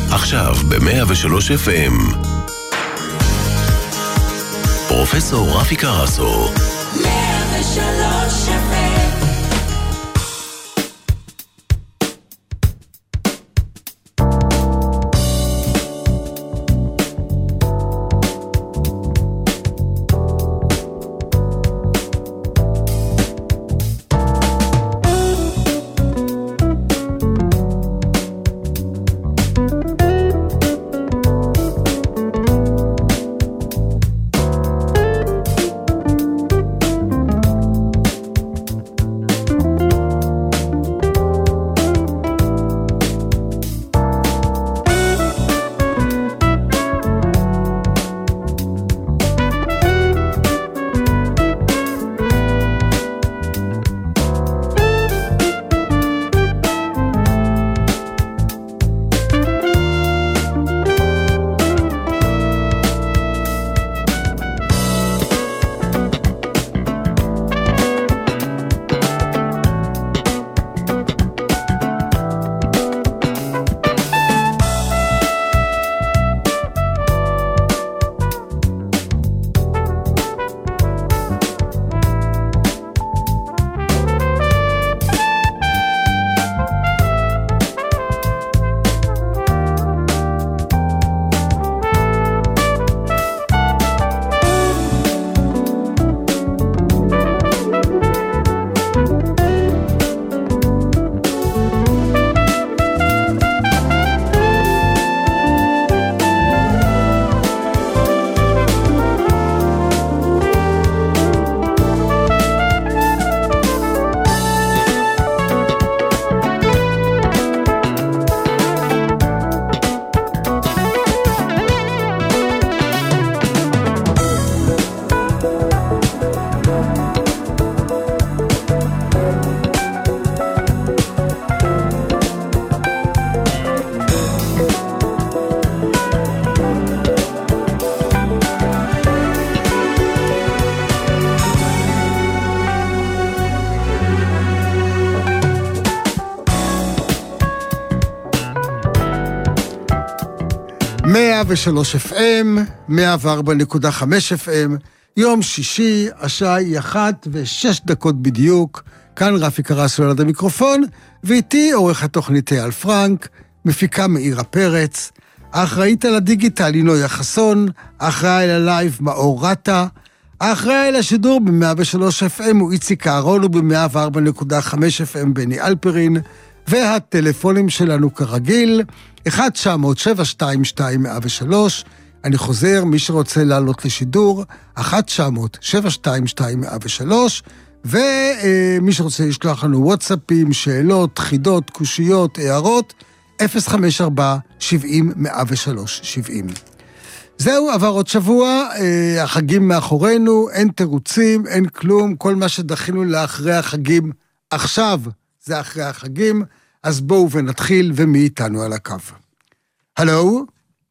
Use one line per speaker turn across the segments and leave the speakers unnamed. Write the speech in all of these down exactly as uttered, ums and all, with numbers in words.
עכשיו ב-מאה ושלוש אף אם. פרופסור רפי קרסו. מאה ושלוש אף אם.
מאה ושלוש אף אם, מאה וארבע נקודה חמש אף אם, יום שישי, השעה היא אחת ושש דקות בדיוק, כאן רפי קרסו על המיקרופון, ואיתי עורך התוכנית אייל פרנק, מפיקה מאירה פרץ, האחראית על הדיגיטל היא נויה חסון, האחראי על הלייב מאור רטה, האחראי על השידור ב-מאה ושלוש אף אם הוא איציק אהרון וב-מאה וארבע נקודה חמש אף אם בני אלפרין, והטלפונים שלנו כרגיל, אחת תשע אפס אפס שבע שתיים שתיים מאה ושלוש, אני חוזר, מי שרוצה לעלות לשידור, אחת תשע אפס אפס שבע שתיים שתיים מאה ושלוש, ומי שרוצה לשלוח לנו וואטסאפים, שאלות, חידות, קושיות, הערות, אפס חמש ארבע שבעים מאה ושלוש שבעים. זהו, עבר עוד שבוע, החגים מאחורינו, אין תירוצים, אין כלום, כל מה שדחינו לאחרי החגים עכשיו, זה אחרי החגים, אז בואו ונתחיל, ומי איתנו על הקו. הלו?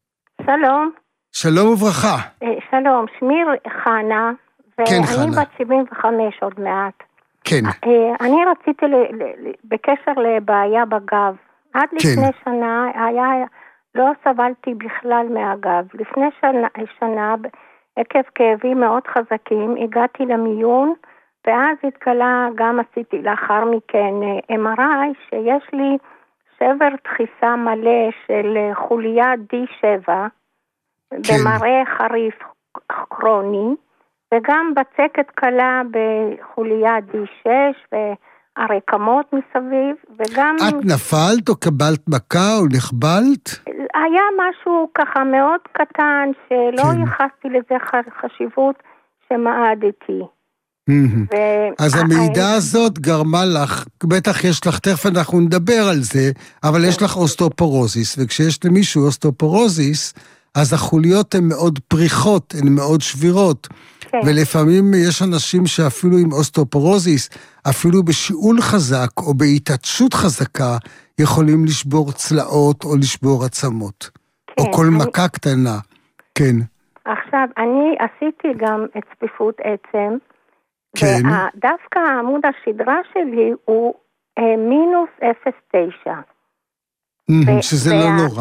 שלום.
שלום וברכה.
שלום, שמי חנה,
כן,
ואני
חנה.
בת שבעים וחמש עוד מעט.
כן.
אני רציתי ל- ל- בקשר לבעיה בגב. עד לפני
כן.
שנה היה, לא סבלתי בכלל מהגב. לפני שנה, שנה עקב כאבים מאוד חזקים, הגעתי למיון, ואז התגלה, גם עשיתי לאחר מכן אם אר איי, שיש לי שבר דחיסה מלא של חוליה די שבע,
כן.
במראה חריף כרוני, וגם בצקת קלה בחוליה די שש, והרקמות מסביב, וגם...
את נפלת או קבלת מכה או נחבלת?
היה משהו ככה מאוד קטן, שלא
כן.
ייחסתי לזה חשיבות שמעדתי. ו...
אז המידע הזאת גרמה לך, בטח יש לך, תכף אנחנו נדבר על זה, אבל יש לך אוסטאופורוזיס, וכשיש למישהו אוסטאופורוזיס, אז החוליות הן מאוד פריחות, הן מאוד שבירות,
כן.
ולפעמים יש אנשים שאפילו עם אוסטאופורוזיס, אפילו בשיעול חזק או בהתעטשות חזקה, יכולים לשבור צלעות או לשבור עצמות,
כן,
או כל
אני...
מכה קטנה, כן.
עכשיו, אני עשיתי גם את צפיפות עצם,
כן.
ודווקא העמוד השדרה שלי הוא אה, מינוס אפס נקודה תשע.
Mm-hmm, שזה
וה...
לא נורא.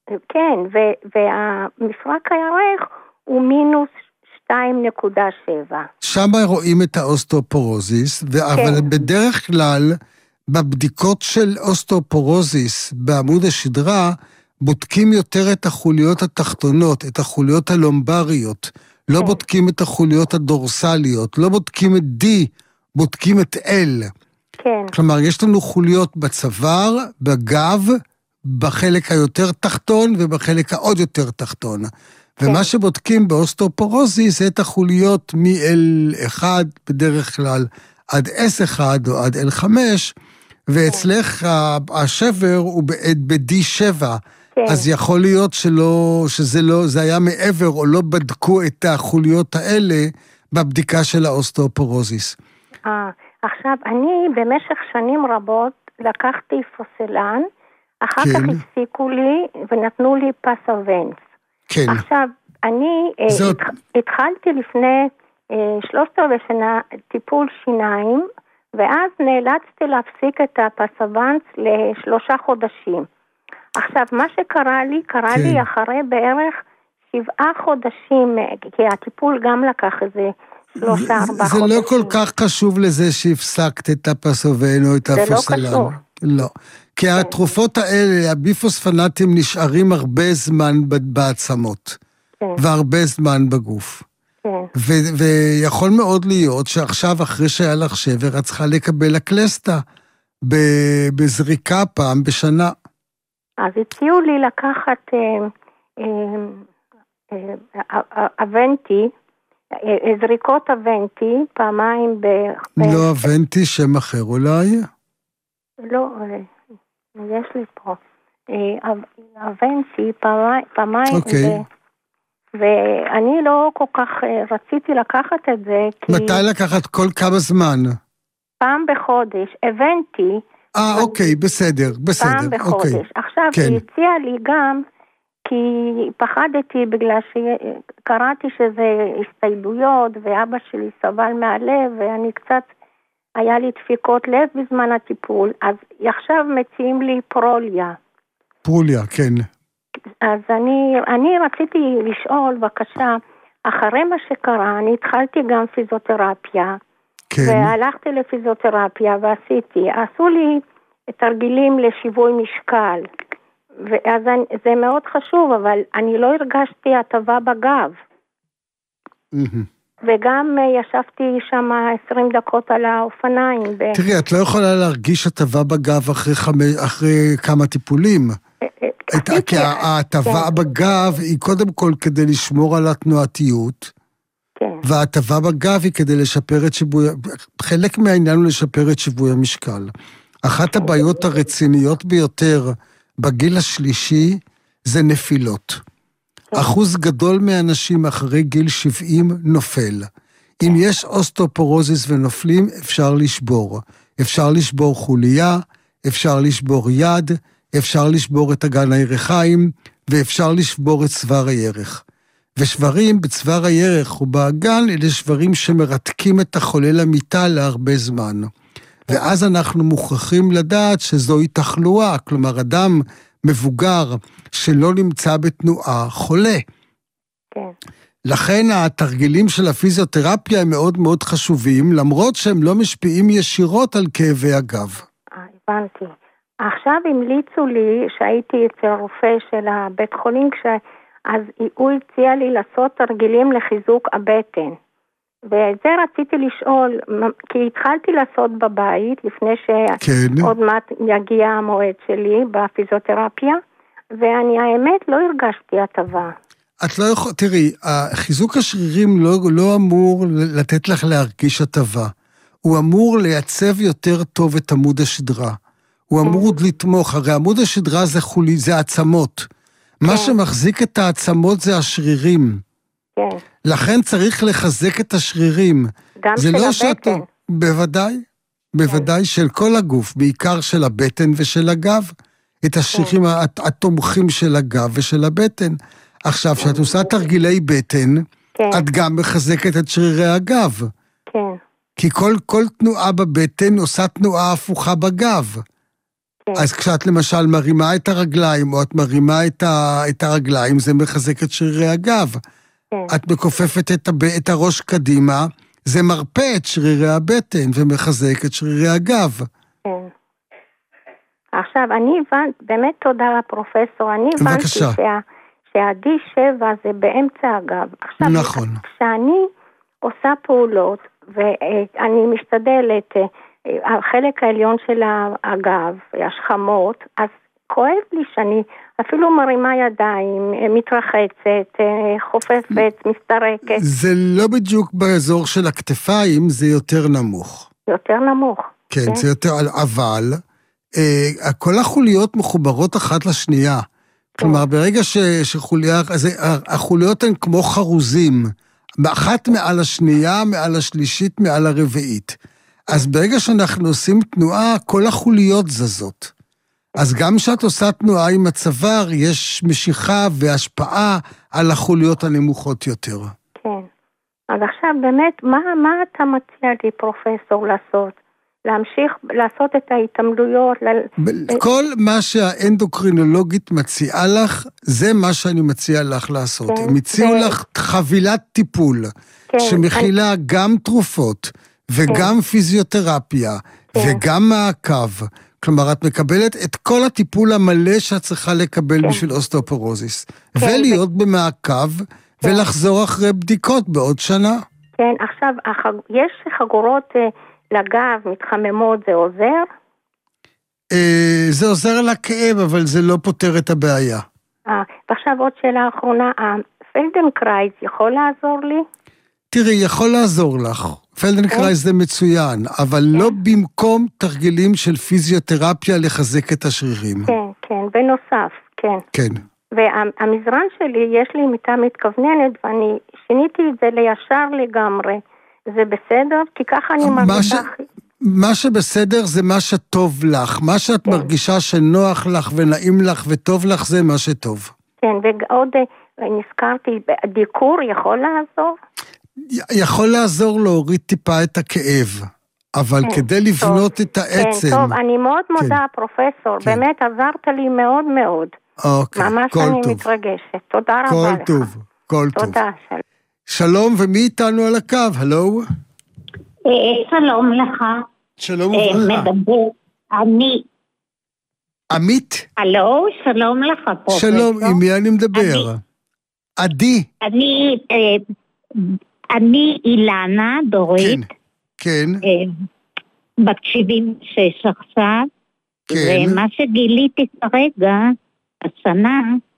כן, ו- והמפרק הירך הוא מינוס שתיים נקודה שבע.
שם רואים את האוסטאופורוזיס, אבל כן. בדרך כלל, בבדיקות של אוסטאופורוזיס בעמוד השדרה, בודקים יותר את החוליות התחתונות, את החוליות הלומבריות, לא כן. בודקים את החוליות הדורסליות, לא בודקים את D, בודקים את L.
כן.
כלומר, יש לנו חוליות בצוואר, בגב, בחלק היותר תחתון ובחלק העוד יותר תחתון. כן. ומה שבודקים באוסטאופורוזיס זה את החוליות מ-אל אחת בדרך כלל עד אס אחת או עד אל חמש, ואצלך כן. השבר הוא ב-די שבע, כן. אז יכול להיות שלא, שזה לא, זה היה מעבר או לא בדקו את החוליות האלה בבדיקה של האוסטאופורוזיס.
אה, עכשיו, אני במשך שנים רבות לקחתי פוסלן, אחר כן. כך הפסיקו לי ונתנו לי פסוונס.
כן.
עכשיו, אני זאת... התחלתי לפני שלושת רבעי שנה טיפול שיניים, ואז נאלצתי להפסיק את הפסוונס לשלושה חודשים. עכשיו, מה שקרה לי, קרה כן. לי אחרי בערך שבעה חודשים, כי הטיפול גם לקח איזה שלושה, ארבעה חודשים.
זה לא כל כך חשוב לזה שהפסקת את הפסוון או את הפוסלן. זה לא חשוב. לא. כי כן. התרופות האלה, הביפוספנטים נשארים הרבה זמן בעצמות. כן. והרבה זמן בגוף. כן. ו- ויכול מאוד להיות שעכשיו, אחרי שהיה לך שבר, את צריכה לקבל הקלסטה בזריקה פעם בשנה.
אז הציעו לי לקחת אה, אה, אה, אבנטי, אה, זריקות אבנטי, פעמיים ב...
לא אבנטי, שם אחר אולי?
לא, יש לי פה. אבנטי, פעמיים... פעמיים
אוקיי.
ב... ואני לא כל כך רציתי לקחת את זה, כי...
מתי לקחת? כל כמה זמן?
פעם בחודש, הבנתי...
אה, אוקיי, בסדר, בסדר.
פעם בחודש.
אוקיי.
עכשיו,
כן.
היא הציעה לי גם, כי פחדתי בגלל שקראתי שזה הסתיידויות, ואבא שלי סבל מהלב, ואני קצת, היה לי דפיקות לב בזמן הטיפול, אז עכשיו מציעים לי פרוליה.
פרוליה, כן.
אז אני, אני רציתי לשאול, בבקשה, אחרי מה שקרה, אני התחלתי גם פיזיותרפיה, כן. והלכתי לפיזיותרפיה ועשיתי, עשו לי תרגילים לשיווי משקל, ואז אני, זה מאוד חשוב, אבל אני לא הרגשתי הטבה בגב. Mm-hmm. וגם ישבתי שם עשרים דקות על האופניים.
תראי, את לא יכולה להרגיש הטבה בגב אחרי, חמי, אחרי כמה טיפולים. כי ההטבה בגב היא קודם כל כדי לשמור על התנועתיות, וההטבה בגב היא כדי לשפר את שיווי, חלק מהעניין הוא לשפר את שיווי המשקל. אחת הבעיות הרציניות ביותר בגיל השלישי זה נפילות. אחוז גדול מהאנשים אחרי גיל שבעים נופל. אם יש אוסטאופורוזיס ונופלים, אפשר לשבור. אפשר לשבור חוליה, אפשר לשבור יד, אפשר לשבור את אגן הירכיים, ואפשר לשבור את צוואר הירך. ושברים בצוואר הירך ובאגן, אלה שברים שמרתקים את החולה למיטה להרבה זמן. ואז אנחנו מוכרחים לדעת שזוהי תחלואה, כלומר אדם מבוגר שלא נמצא בתנועה חולה.
כן.
לכן התרגילים של הפיזיותרפיה הם מאוד מאוד חשובים, למרות שהם לא משפיעים ישירות על כאבי הגב.
הבנתי. עכשיו המליצו לי שהייתי אצל רופא של הבית חולים, כש... אז הוא הציע לי לעשות תרגילים לחיזוק הבטן. ואת זה רציתי לשאול, כי התחלתי לעשות בבית, לפני שעוד כן. מעט יגיע המועד שלי בפיזיותרפיה, ואני האמת לא הרגשתי הטבה.
את לא יכול, תראי, חיזוק השרירים לא, לא אמור לתת לך להרגיש הטבה. הוא אמור לייצב יותר טוב את עמוד השדרה. הוא אמור לתמוך, הרי עמוד השדרה זה חולי, זה עצמות. מה שמחזיק את העצמות זה השרירים.
כן.
לכן צריך לחזק את השרירים.
גם של
לא
הבטן.
שאת... בוודאי, בוודאי כן. של כל הגוף, בעיקר של הבטן ושל הגב. את השרירים כן. התומכים של הגב ושל הבטן. עכשיו, כשאת עושה תרגילי בטן, כן. את גם מחזקת את שרירי הגב.
כן.
כי כל, כל תנועה בבטן עושה תנועה הפוכה בגב.
כן.
אז כשאת למשל מרימה את הרגליים, או את מרימה את, ה, את הרגליים, זה מחזק את שרירי הגב.
כן.
את מכופפת את, הב, את הראש קדימה, זה מרפא את שרירי הבטן, ומחזק את שרירי הגב.
כן. עכשיו, אני הבנתי, באמת תודה לפרופסור, אני הבנתי שה, שה-די שבע זה באמצע הגב. עכשיו,
נכון.
כשאני עושה פעולות, ואני משתדלת, החלק העליון של הגב, השכמות, אז כואב לי שאני אפילו מרימה ידיים, מתרחצת, חופפת, מסתרקת.
זה לא בדיוק באזור של הכתפיים, זה יותר נמוך.
יותר נמוך.
כן, כן? זה יותר, אבל אה, כל החוליות מחוברות אחת לשנייה. כן. כלומר, ברגע ש, שחוליה, אז החוליות הן כמו חרוזים, אחת מעל השנייה, מעל השלישית, מעל הרביעית. אז ברגע שאנחנו עושים תנועה, כל החוליות זזות. אז גם כשאת עושה תנועה עם הצוואר, יש משיכה והשפעה על החוליות הנמוכות יותר.
כן. אז עכשיו באמת, מה, מה אתה מציע לי, פרופסור, לעשות? להמשיך לעשות את ההתעמלויות? ל...
כל מה שהאנדוקרינולוגית מציעה לך, זה מה שאני מציע לך לעשות. כן, הם הציעו ו... לך חבילת טיפול, כן, שמכילה אני... גם תרופות, וגם כן. פיזיותרפיה, כן. וגם מעקב. כלומר, את מקבלת את כל הטיפול המלא שאת צריכה לקבל כן. בשביל אוסטאופורוזיס. כן, ולהיות ו... במעקב, כן. ולחזור אחרי בדיקות בעוד שנה.
כן, עכשיו, החג... יש חגורות לגב, מתחממות, זה עוזר?
אה, זה עוזר לכאב, אבל זה לא פותר את הבעיה.
אה, ועכשיו עוד שאלה אחרונה, הפלדנקרייז יכול לעזור לי?
תראי, יכול לעזור לך. פלדנקרייז זה מצוין, אבל לא במקום תרגילים של פיזיותרפיה לחזק את השרירים.
כן, כן, בנוסף, כן.
כן.
והמזרן שלי, יש לי מיטה מתכווננת, ואני שיניתי את זה לישר לגמרי. זה בסדר? כי ככה אני מרגישה...
מה שבסדר זה מה שטוב לך. מה שאת מרגישה שנוח לך ונעים לך וטוב לך, זה מה שטוב.
כן, ועוד נזכרתי, דיקור יכול לעזור?
יכול לעזור להוריד טיפה את הכאב, אבל כן, כדי לבנות טוב, את העצם...
כן, טוב, אני מאוד מודה, כן, פרופסור, כן. באמת עזרת לי מאוד מאוד.
אוקיי,
ממש
כל
אני
טוב.
מתרגשת, תודה רבה
כל
לך.
טוב, כל
תודה,
טוב.
תודה, שלום.
שלום, ומי איתנו על הקו? הלו?
שלום לך.
שלום וברכה.
מדבר, אני...
עמית?
הלו, שלום לך, פרופסור.
שלום, עם מי אני מדבר? עדי.
אני... אני אילנה דורית,
כן, כן.
בת שבעים ושש עכשיו,
כן.
ומה שגיליתי כרגע, השנה,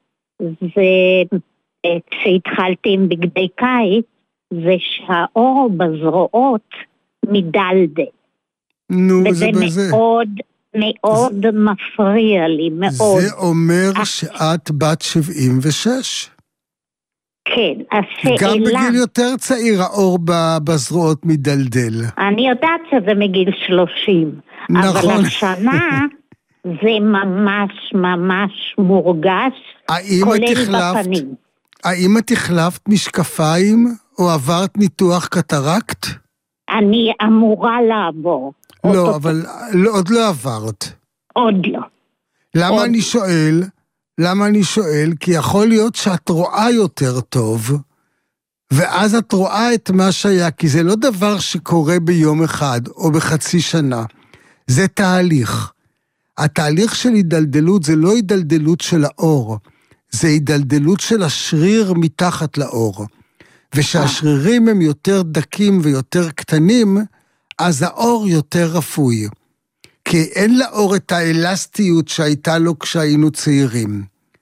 זה כשהתחלתי עם בגדי קיץ, זה שהאור בזרועות מדלדל.
נו,
וזה
זה בזה.
וזה מאוד מאוד זה... מפריע לי, מאוד.
זה אומר אך... שאת בת שבעים ושש.
כן, השאלה...
גם בגיל יותר צעיר האור בזרועות מדלדל.
אני יודעת שזה מגיל שלושים.
נכון.
אבל השנה זה ממש ממש מורגש, כולל
התחלפת,
בפנים.
האם את החלפת משקפיים או עברת ניתוח קטרקט?
אני אמורה לעבור.
לא, אבל לא, עוד לא עברת.
עוד לא.
למה
עוד...
אני שואל? למה אני שואל? כי יכול להיות שאת רואה יותר טוב, ואז את רואה את מה שהיה, כי זה לא דבר שקורה ביום אחד או בחצי שנה. זה תהליך. התהליך של הידלדלות זה לא הידלדלות של האור, זה הידלדלות של השריר מתחת לאור. ושהשרירים הם יותר דקים ויותר קטנים, אז האור יותר רפוי. כי אין לאור את האלסטיות שהייתה לו כשהיינו צעירים.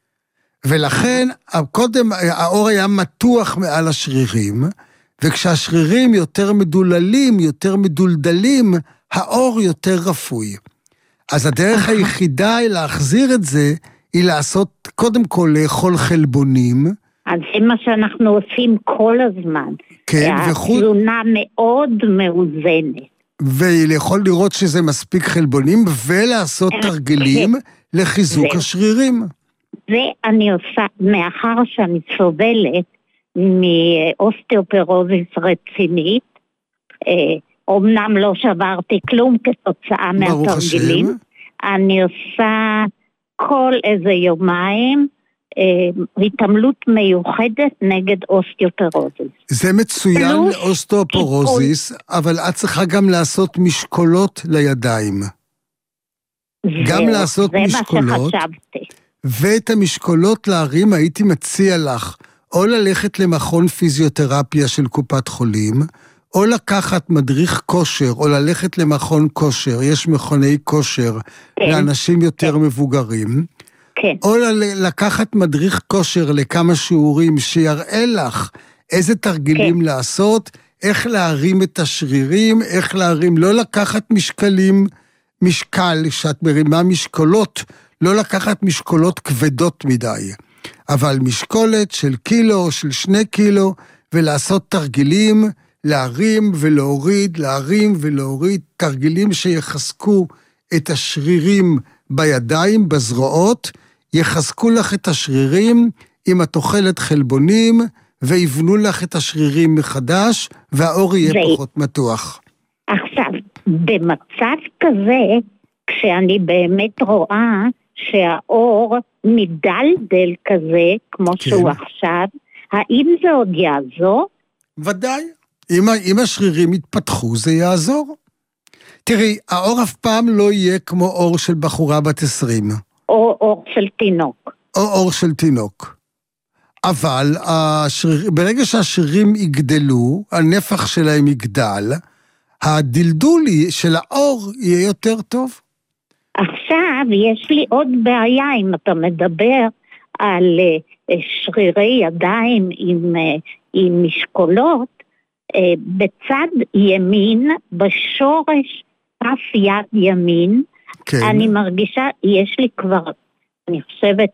ולכן, קודם האור היה מתוח מעל השרירים, וכשהשרירים יותר מדוללים, יותר מדולדלים, האור יותר רפוי. אז הדרך היחידה היא להחזיר את זה, היא לעשות, קודם כל, לאכול חלבונים.
אז זה מה שאנחנו עושים כל הזמן.
כן, וחוץ...
התזונה מאוד מאוזנת.
ויכול לראות שזה מספיק חלבונים, ולעשות תרגילים לחיזוק השרירים.
ואני עושה, מאחר שאני סובלת מאוסטאופורוזיס רצינית, אומנם לא שברתי כלום כתוצאה מהתרגילים, אני עושה כל איזה יומיים אה, התעמלות מיוחדת נגד אוסטיופורוזיס.
זה מצוין לאוסטיופורוזיס, אבל את צריכה גם לעשות משקולות לידיים. גם לעשות משקולות. זה מה שחשבתי. ואת המשקולות להרים הייתי מציע לך, או ללכת למכון פיזיותרפיה של קופת חולים, או לקחת מדריך כושר, או ללכת למכון כושר, יש מכוני כושר כן. לאנשים יותר כן. מבוגרים, כן. או לקחת מדריך כושר לכמה שיעורים שיראה לך איזה תרגילים כן. לעשות, איך להרים את השרירים, איך להרים, לא לקחת משקלים, משקל, שאת מרימה משקולות, לא לקחת משקולות כבדות מדי, אבל משקולת של קילו או של שני קילו, ולעשות תרגילים, להרים ולהוריד, להרים ולהוריד, תרגילים שיחזקו את השרירים בידיים, בזרועות, יחזקו לך את השרירים עם התוחלת חלבונים, ויבנו לך את השרירים מחדש, והאור יהיה ו... פחות מתוח.
עכשיו, במצב כזה, כשאני באמת רואה שהאור מדלדל כזה, כמו כן. שהוא עכשיו, האם זה עוד יעזור?
ודאי. אם, אם השרירים יתפתחו, זה יעזור. תראי, האור אף פעם לא יהיה כמו אור של בחורה בת עשרים.
או אור של תינוק.
או אור של תינוק. אבל השריר, ברגע שהשרירים יגדלו, הנפח שלהם יגדל, הדלדול של האור יהיה יותר טוב.
עכשיו יש לי עוד בעיה, אם אתה מדבר על שרירי ידיים עם, עם משקולות, בצד ימין, בשורש כף יד ימין, כן. אני מרגישה, יש לי כבר, אני חושבת,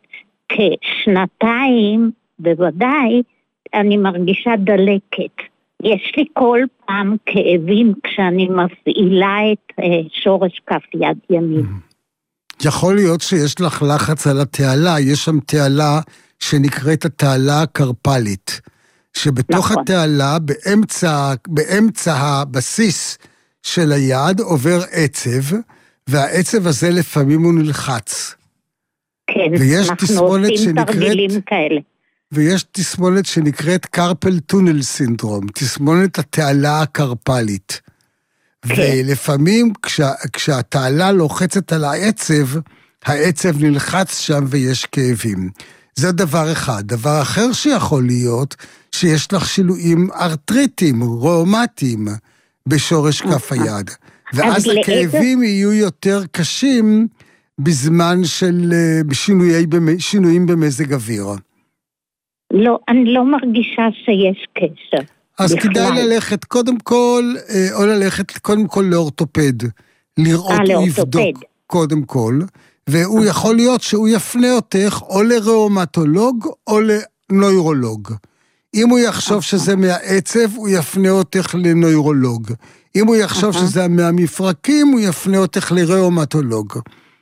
כשנתיים, בוודאי, אני מרגישה דלקת. יש לי כל פעם כאבים כשאני מפעילה את שורש כף יד ימין.
יכול להיות שיש לך לחץ על התעלה, יש שם תעלה שנקראת התעלה הקרפלית, שבתוך נכון. התעלה, באמצע, באמצע הבסיס של היד עובר עצב, והעצב הזה לפעמים הוא נלחץ.
כן, אנחנו עושים שנקראת, תרגילים כאלה.
ויש תסמונת שנקראת קרפל טונל סינדרום, תסמונת התעלה הקרפלית. כן. ולפעמים כשה, כשהתעלה לוחצת על העצב, העצב נלחץ שם ויש כאבים. זה דבר אחד. דבר אחר שיכול להיות, שיש לך שינויים ארטריטיים, ראומטיים, בשורש כף היד. ואז הכאבים יהיו יותר קשים בזמן של שינויי, שינויים במזג אוויר.
לא, אני לא מרגישה שיש קשר.
אז בכלל. כדאי ללכת קודם כל, או ללכת קודם כל לאורתופד, לראות או יבדוק קודם כל, והוא יכול להיות שהוא יפנה אותך או לראומטולוג או לנוירולוג. אם הוא יחשוב שזה מהעצב, הוא יפנה אותך לנוירולוג. אם הוא יחשוב שזה מהמפרקים, הוא יפנה אותך לראומטולוג.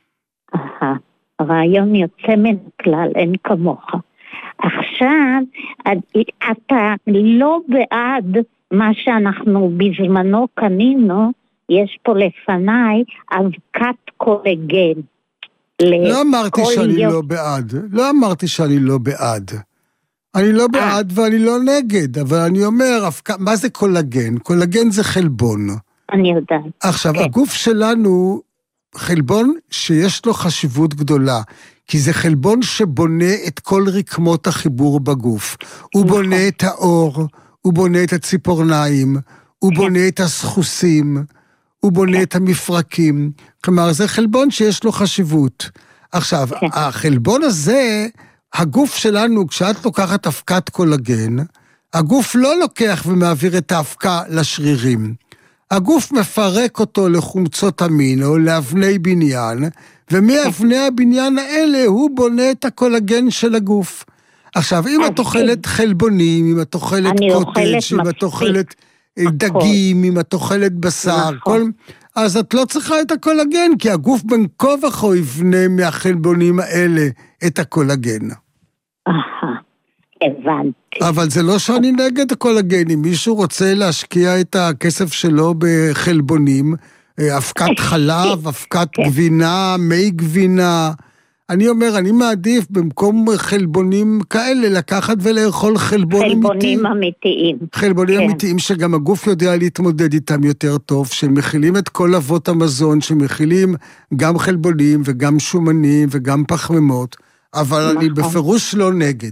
הרעיון יוצא מן הכלל, אין כמוך. עכשיו, אתה לא בעד מה שאנחנו בזמנו קנינו, יש פה לפניי אבקת קולגן.
לא אמרתי שאני לא בעד, לא אמרתי שאני לא בעד. אני לא בעד ואני לא נגד, אבל אני אומר, מה זה קולגן? קולגן זה חלבון.
אני יודעת.
עכשיו, הגוף שלנו, חלבון שיש לו חשיבות גדולה, כי זה חלבון שבונה את כל רקמות החיבור בגוף. הוא בונה את האור, הוא בונה את הציפורניים, הוא בונה את הסחוסים, הוא בונה את המפרקים. כלומר, זה חלבון שיש לו חשיבות. עכשיו, החלבון הזה, הגוף שלנו, כשאת לוקחת אבקת קולגן, הגוף לא לוקח ומעביר את האבקה לשרירים. הגוף מפרק אותו לחומצות אמין או לאבני בניין, ומאבני הבניין האלה הוא בונה את הקולגן של הגוף. עכשיו, אם את אוכלת חלבונים, אם את אוכלת קוטג', אם את אוכלת דגים, אם את אוכלת בשר, כל... אז את לא צריכה את הקולגן, כי הגוף בין כה וכה יבנה מהחלבונים האלה את הקולגן.
אהה, הבנתי.
אבל זה לא שאני נגד הקולגן, אם מישהו רוצה להשקיע את הכסף שלו בחלבונים, הפקת חלב, הפקת גבינה, מי גבינה. אני אומר, אני מעדיף במקום חלבונים כאלה, לקחת ולאכול חלבון אמיתי.
חלבונים אמיתיים.
חלבונים אמיתיים שגם הגוף יודע להתמודד איתם יותר טוב, שמכילים את כל אבות המזון, שמכילים גם חלבונים וגם שומנים וגם פחמימות, אבל אני בפירוש לא נגד.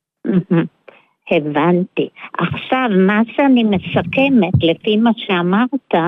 הבנתי. עכשיו, מה שאני מסכמת, לפי מה שאמרת,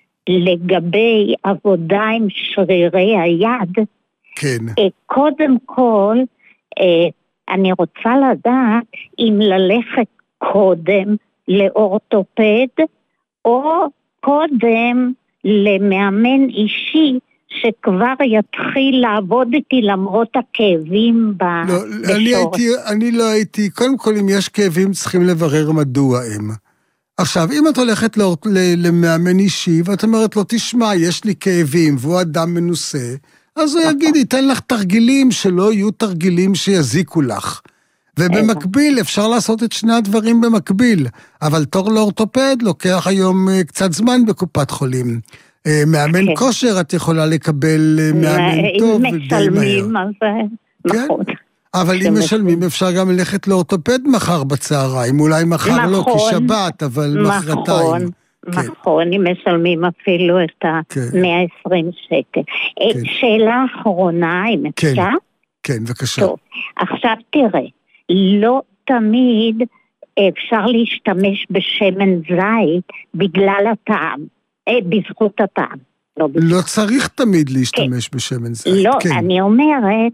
לגבי עבודה עם שרירי היד,
כן.
קודם כל, אני רוצה לדעת אם ללכת קודם לאורתופד, או קודם למאמן אישי, שכבר יתחיל לעבוד איתי למרות הכאבים בשורש.
לא, אני, הייתי, אני לא הייתי, קודם כל אם יש כאבים צריכים לברר מדוע הם. עכשיו, אם את הולכת למאמן אישי, ואת אומרת לו, תשמע, יש לי כאבים, והוא אדם מנוסה, אז הוא יגיד, ייתן לך תרגילים שלא יהיו תרגילים שיזיקו לך. ובמקביל, אפשר לעשות את שני הדברים במקביל, אבל תור לאורתופד לוקח היום קצת זמן בקופת חולים. מאמן כושר את יכולה לקבל מאמן טוב ודי מהר. נכון. אבל אם משלמים אפשר גם ללכת לאורתופד מחר בצהריים, אולי מחר לא כשבת, אבל מחרתיים.
נכון, אם משלמים אפילו את ה-מאה ועשרים שקל. שאלה אחרונה, אם אפשר?
כן, בבקשה.
טוב, עכשיו תראה, לא תמיד אפשר להשתמש בשמן זית בגלל הטעם, בזכות הטעם.
לא צריך תמיד להשתמש בשמן זית.
לא, אני אומרת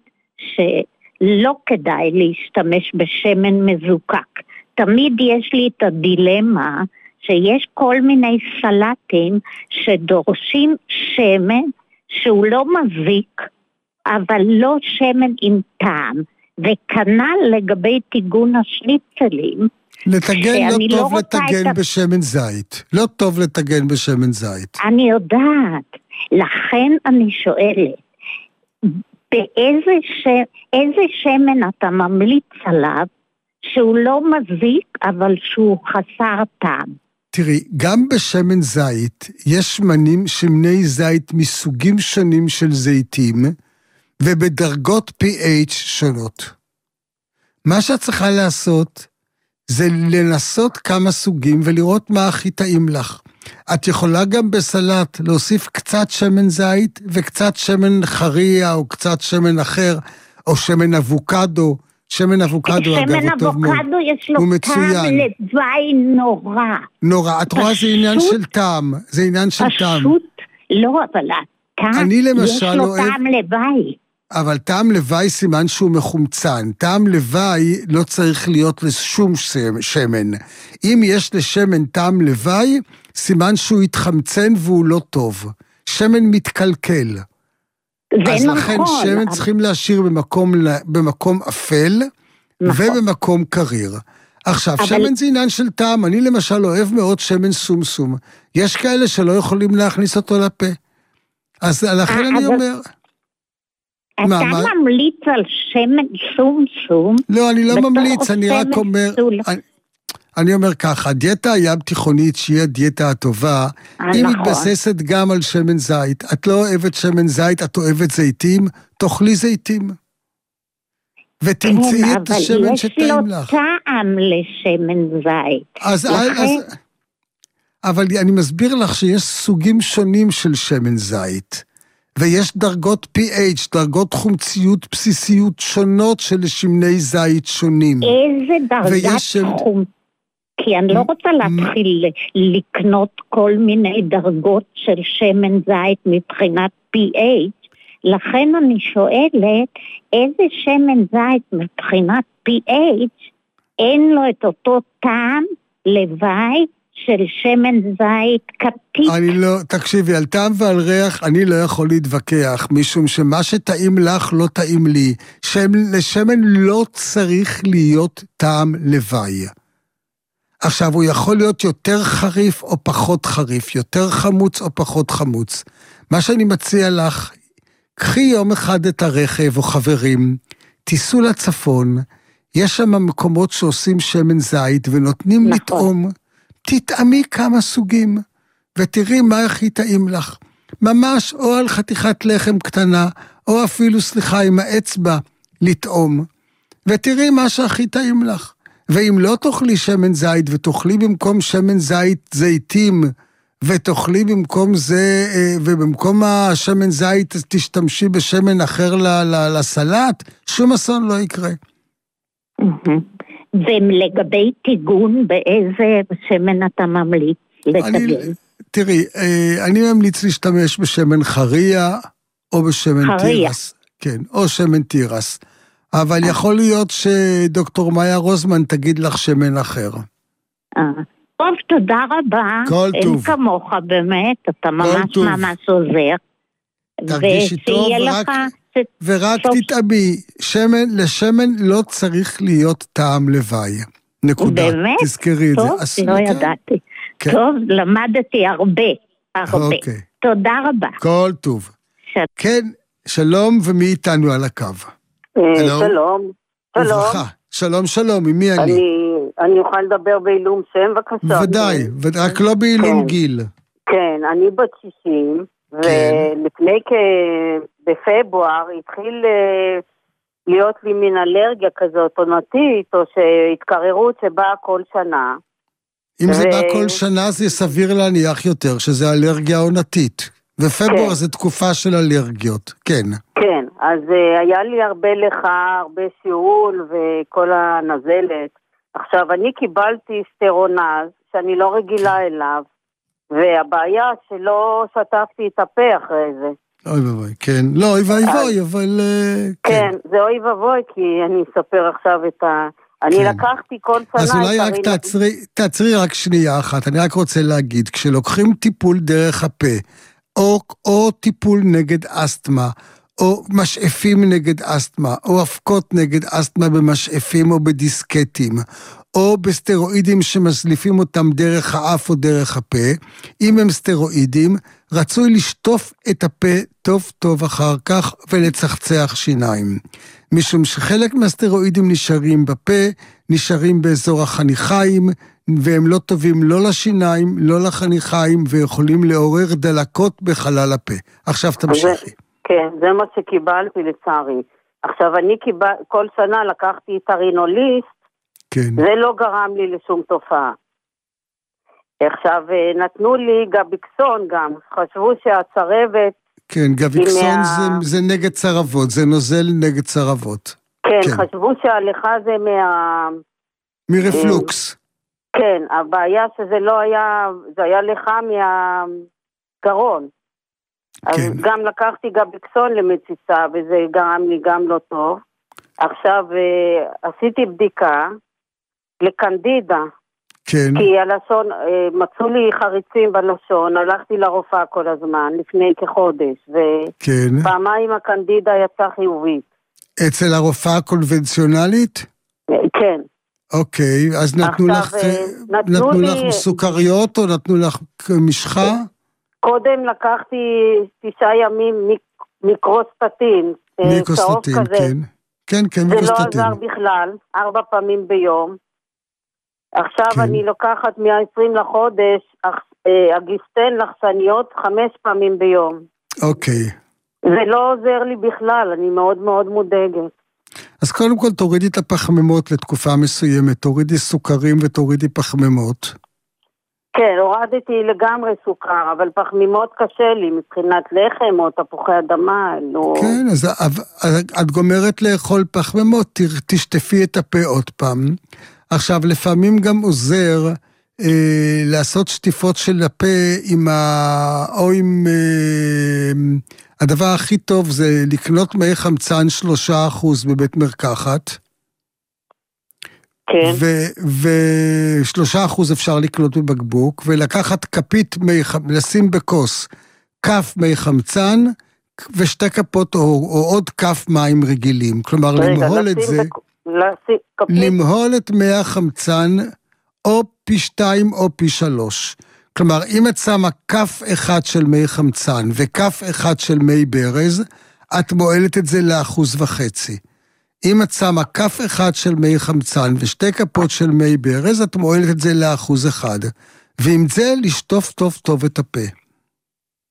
שלא כדאי להשתמש בשמן מזוקק. תמיד יש לי את הדילמה שיש כל מיני סלטים שדורשים שמן שהוא לא מזיק, אבל לא שמן עם טעם, וכנ"ל לגבי טיגון השניצלים.
לטגן לא טוב לטגן בשמן זית. לא טוב לטגן בשמן זית.
אני יודעת. לכן אני שואלת, באיזה ש... איזה שמן אתה ממליץ עליו, שהוא לא מזיק, אבל שהוא חסר טעם?
תראי, גם בשמן זית יש שמנים, שמני זית מסוגים שונים של זיתים, ובדרגות פי אייץ' שונות. מה שאת צריכה לעשות, זה לנסות כמה סוגים, ולראות מה הכי טעים לך. את יכולה גם בסלט להוסיף קצת שמן זית, וקצת שמן חריה, או קצת שמן אחר, או שמן אבוקדו, שמן אבוקדו, אגב, הוא טוב מאוד.
שמן אבוקדו יש לו טעם לוואי נורא.
נורא, את רואה, זה עניין של טעם. זה עניין של טעם.
פשוט, לא, אבל הטעם, יש לו טעם לוואי.
אבל טעם לוואי סימן שהוא מחומצן. טעם לוואי לא צריך להיות לשום שמן. אם יש לשמן טעם לוואי, סימן שהוא יתחמצן והוא לא טוב. שמן מתקלקל. אז
נכון,
לכן שמן אבל... צריכים להשאיר במקום, במקום אפל, נכון. ובמקום קריר. עכשיו, אבל... שמן זה עניין של טעם. אני למשל אוהב מאוד שמן סום סום. יש כאלה שלא יכולים להכניס אותו לפה. אז לכן אני
אבל...
אומר...
אתה מה, ממליץ מה... על שמן סום סום?
לא, אני לא ממליץ, אני רק אומר... אני... אני אומר ככה, הדיאטה הים תיכונית שהיא הדיאטה הטובה, היא מתבססת גם על שמן זית. את לא אוהבת שמן זית, את אוהבת זיתים, תאכלי זיתים. ותמצאי את השמן שטעים לך.
יש לו טעם לשמן זית.
אז, אז, אבל אני מסביר לך שיש סוגים שונים של שמן זית, ויש דרגות פי אייץ', דרגות חומציות, בסיסיות שונות של שמני זית שונים.
איזה דרגת חום? כי אני לא רוצה להתחיל לקנות כל מיני דרגות של שמן זית מבחינת פי אייץ', לכן אני שואלת, איזה שמן זית מבחינת פי אייץ' אין לו את אותו טעם לוואי של שמן זית קטיף?
אני לא, תקשיבי, על טעם ועל ריח אני לא יכול להתווכח, משום שמה שטעים לך לא טעים לי. לשמן לא צריך להיות טעם לוואי. עכשיו, הוא יכול להיות יותר חריף או פחות חריף, יותר חמוץ או פחות חמוץ. מה שאני מציע לך, קחי יום אחד את הרכב או חברים, תיסעו לצפון, יש שם מקומות שעושים שמן זית ונותנים נכון. לטעום, תטעמי כמה סוגים, ותראי מה הכי טעים לך. ממש, או על חתיכת לחם קטנה, או אפילו, סליחה, עם האצבע, לטעום. ותראי מה שהכי טעים לך. ואם לא תאכלי שמן זית, ותאכלי במקום שמן זית זיתים, ותאכלי במקום זה, ובמקום השמן זית תשתמשי בשמן אחר לסלט, שום אסון לא יקרה.
ולגבי טיגון, באיזה שמן אתה ממליץ לטגן?
תראי, אני ממליץ להשתמש בשמן חריה, או בשמן תירס. כן, או שמן תירס. אבל יכול להיות שדוקטור מאיה רוזמן תגיד לך שמן אחר.
טוב, תודה רבה.
כל טוב.
אין כמוך באמת, אתה ממש ממש עוזר.
תרגישי טוב, ורק תתאבי, שמן, לשמן לא צריך להיות טעם לוואי. נקודה.
באמת?
תזכרי את זה.
טוב, לא ידעתי. טוב, למדתי הרבה, הרבה. תודה רבה.
כל טוב. כן, שלום, ומי איתנו על הקו?
שלום.
וברכה. שלום, שלום, ממי אני?
אני אוכל לדבר בעילום שם, בבקשה.
ודאי, רק לא בעילום גיל.
כן, אני בת שישים, ולפני בפברואר התחיל להיות לי מין אלרגיה כזאת עונתית, או שהתקררות שבאה כל שנה.
אם זה בא כל שנה, זה סביר להניח יותר, שזה אלרגיה עונתית. ופברואר זה תקופה של אלרגיות, כן.
כן, אז היה לי הרבה לך, הרבה שיעול וכל הנזלת. עכשיו, אני קיבלתי סטרונז, שאני לא רגילה אליו, והבעיה שלא שטפתי את הפה אחרי זה.
אוי ובוי, כן. לא, אוי ואבוי, אבל...
כן, זה אוי ובוי, כי אני אספר עכשיו את ה... אני לקחתי כל שנה...
אז אולי רק תעצרי רק שנייה אחת, אני רק רוצה להגיד, כשלוקחים טיפול דרך הפה, או, או טיפול נגד אסתמה, או משאפים נגד אסתמה, או הפקות נגד אסתמה במשאפים או בדיסקטים, או בסטרואידים שמסליפים אותם דרך האף או דרך הפה, אם הם סטרואידים, רצוי לשטוף את הפה טוב טוב אחר כך ולצחצח שיניים. משום שחלק מהסטרואידים נשארים בפה, נשארים באזור החניכיים, והם לא טובים לא לשיניים, לא לחניכיים, ויכולים לעורר דלקות בחלל הפה. עכשיו תמשיכי.
כן, זה מה שקיבלתי לצערי. עכשיו אני קיבל, כל שנה לקחתי את הרינוליסט,
כן.
זה לא גרם לי לשום תופעה. עכשיו נתנו לי גביקסון גם, חשבו שהצרבת...
כן, גביקסון מה... זה, זה נגד צרבות, זה נוזל נגד צרבות.
כן, כן. חשבו שהלכה זה מה...
מרפלוקס.
כן, הבעיה שזה לא היה, זה היה לך מהגרון. אז כן. גם לקחתי גביקסון למציצה, וזה גרם לי גם לא טוב. עכשיו עשיתי בדיקה לקנדידה.
כן.
כי הלשון, מצאו לי חריצים בלשון, הלכתי לרופאה כל הזמן, לפני כחודש, ופעמיים כן. הקנדידה יצאה חיובית.
אצל הרופאה הקונבנציונלית?
כן.
אוקיי, אז נתנו לך, נתנו, נתנו לי... לך סוכריות או נתנו לך משחה?
קודם לקחתי תשעה ימים מיקרוסטטין.
מיקרוסטטין, כן. כן, כן, מיקרוסטטין.
זה לא עזר בכלל, ארבע פעמים ביום. עכשיו כן. אני לוקחת מ-העשרים לחודש, אגיסטן לחסניות חמש פעמים ביום.
אוקיי.
זה לא עוזר לי בכלל, אני מאוד מאוד מודאגת.
אז קודם כל תורידי את הפחמימות לתקופה מסוימת, תורידי סוכרים ותורידי פחמימות.
כן, הורדתי לגמרי סוכר, אבל פחמימות קשה לי מבחינת לחם או תפוחי אדמה. לא...
כן, אז את גומרת לאכול פחמימות, תשטפי את הפה עוד פעם. עכשיו, לפעמים גם עוזר אה, לעשות שטיפות של הפה עם ה... או עם... אה, הדבר הכי טוב זה לקנות מי חמצן שלושה אחוז בבית מרקחת.
כן.
ושלושה אחוז אפשר לקנות בבקבוק, ולקחת כפית מי... לשים בכוס כף מי חמצן, ושתי כפות או, או עוד כף מים רגילים. כלומר, למהול את זה... בק... למהול את מי החמצן או פי שתיים או פי שלוש. כלומר, אם את שמה כף אחד של מי חמצן וכף אחד של מי ברז, את מועלת את זה לאחוז וחצי. אם את שמה כף אחד של מי חמצן ושתי כפות של מי ברז, את מועלת את זה לאחוז אחד. ועם זה לשטוף טוב טוב את הפה.